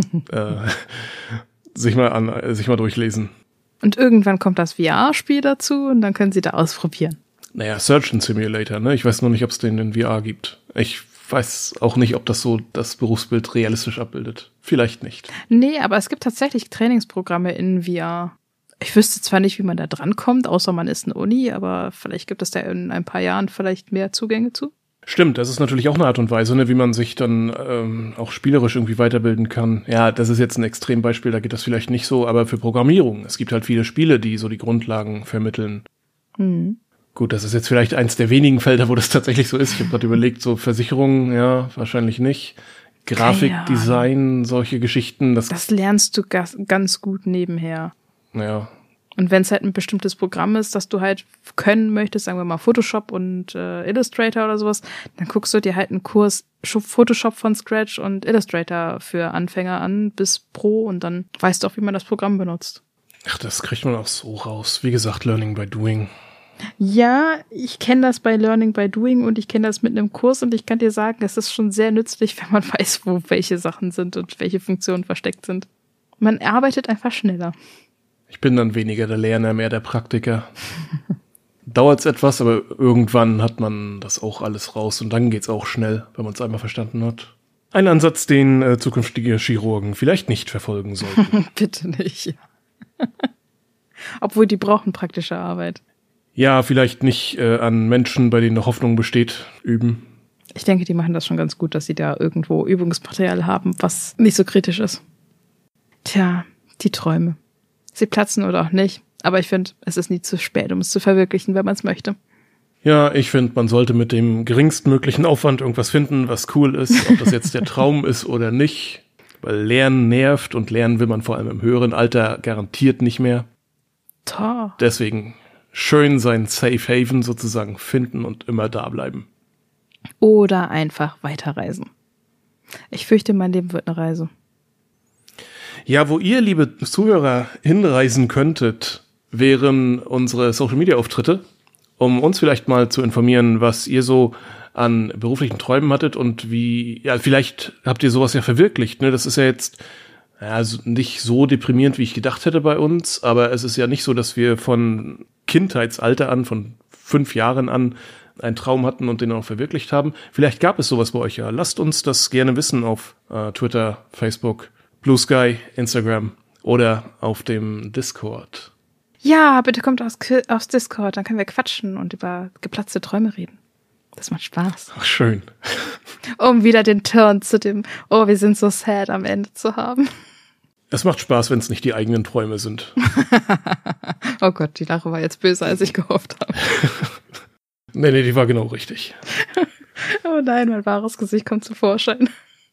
sich mal durchlesen. Und irgendwann kommt das VR-Spiel dazu und dann können sie da ausprobieren. Naja, Surgeon Simulator, ne? Ich weiß nur nicht, ob es den in VR gibt. Ich weiß auch nicht, ob das so das Berufsbild realistisch abbildet. Vielleicht nicht. Nee, aber es gibt tatsächlich Trainingsprogramme in VR. Ich wüsste zwar nicht, wie man da drankommt, außer man ist eine Uni, aber vielleicht gibt es da in ein paar Jahren vielleicht mehr Zugänge zu. Stimmt, das ist natürlich auch eine Art und Weise, ne, wie man sich dann auch spielerisch irgendwie weiterbilden kann. Ja, das ist jetzt ein Extrembeispiel, da geht das vielleicht nicht so, aber für Programmierung. Es gibt halt viele Spiele, die so die Grundlagen vermitteln. Mhm. Gut, das ist jetzt vielleicht eins der wenigen Felder, wo das tatsächlich so ist. Ich habe gerade überlegt, so Versicherungen, ja, wahrscheinlich nicht. Grafikdesign, solche Geschichten. Das lernst du ganz gut nebenher. Ja. Und wenn es halt ein bestimmtes Programm ist, das du halt können möchtest, sagen wir mal Photoshop und Illustrator oder sowas, dann guckst du dir halt einen Kurs Photoshop von Scratch und Illustrator für Anfänger an bis Pro und dann weißt du auch, wie man das Programm benutzt. Ach, das kriegt man auch so raus. Wie gesagt, Learning by Doing. Ja, ich kenne das bei Learning by Doing und ich kenne das mit einem Kurs und ich kann dir sagen, es ist schon sehr nützlich, wenn man weiß, wo welche Sachen sind und welche Funktionen versteckt sind. Man arbeitet einfach schneller. Ich bin dann weniger der Lerner, mehr der Praktiker. Dauert's etwas, aber irgendwann hat man das auch alles raus und dann geht's auch schnell, wenn man es einmal verstanden hat. Ein Ansatz, den zukünftige Chirurgen vielleicht nicht verfolgen sollten. Bitte nicht. Obwohl, die brauchen praktische Arbeit. Ja, vielleicht nicht an Menschen, bei denen noch Hoffnung besteht, üben. Ich denke, die machen das schon ganz gut, dass sie da irgendwo Übungsmaterial haben, was nicht so kritisch ist. Tja, die Träume. Sie platzen oder auch nicht. Aber ich finde, es ist nie zu spät, um es zu verwirklichen, wenn man es möchte. Ja, ich finde, man sollte mit dem geringstmöglichen Aufwand irgendwas finden, was cool ist, ob das jetzt der Traum ist oder nicht. Weil Lernen nervt und lernen will man vor allem im höheren Alter garantiert nicht mehr. Toll. Deswegen schön sein Safe Haven sozusagen finden und immer da bleiben. Oder einfach weiterreisen. Ich fürchte, mein Leben wird eine Reise. Ja, wo ihr, liebe Zuhörer, hinreisen könntet, wären unsere Social-Media-Auftritte, um uns vielleicht mal zu informieren, was ihr so an beruflichen Träumen hattet und wie, ja, vielleicht habt ihr sowas ja verwirklicht, ne? Das ist ja jetzt also nicht so deprimierend, wie ich gedacht hätte bei uns, aber es ist ja nicht so, dass wir von Kindheitsalter an, von 5 Jahren an, einen Traum hatten und den auch verwirklicht haben. Vielleicht gab es sowas bei euch ja. Lasst uns das gerne wissen auf Twitter, Facebook, Blue Sky, Instagram oder auf dem Discord. Ja, bitte kommt aufs Discord, dann können wir quatschen und über geplatzte Träume reden. Das macht Spaß. Ach, schön. Um wieder den Turn zu dem, oh, wir sind so sad am Ende zu haben. Es macht Spaß, wenn es nicht die eigenen Träume sind. Oh Gott, die Lache war jetzt böser, als ich gehofft habe. Nee, die war genau richtig. Oh nein, mein wahres Gesicht kommt zum Vorschein.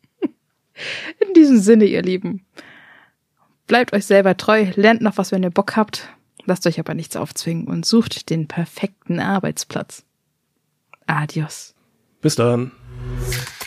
In diesem Sinne, ihr Lieben, bleibt euch selber treu, lernt noch was, wenn ihr Bock habt, lasst euch aber nichts aufzwingen und sucht den perfekten Arbeitsplatz. Adios. Bis dann.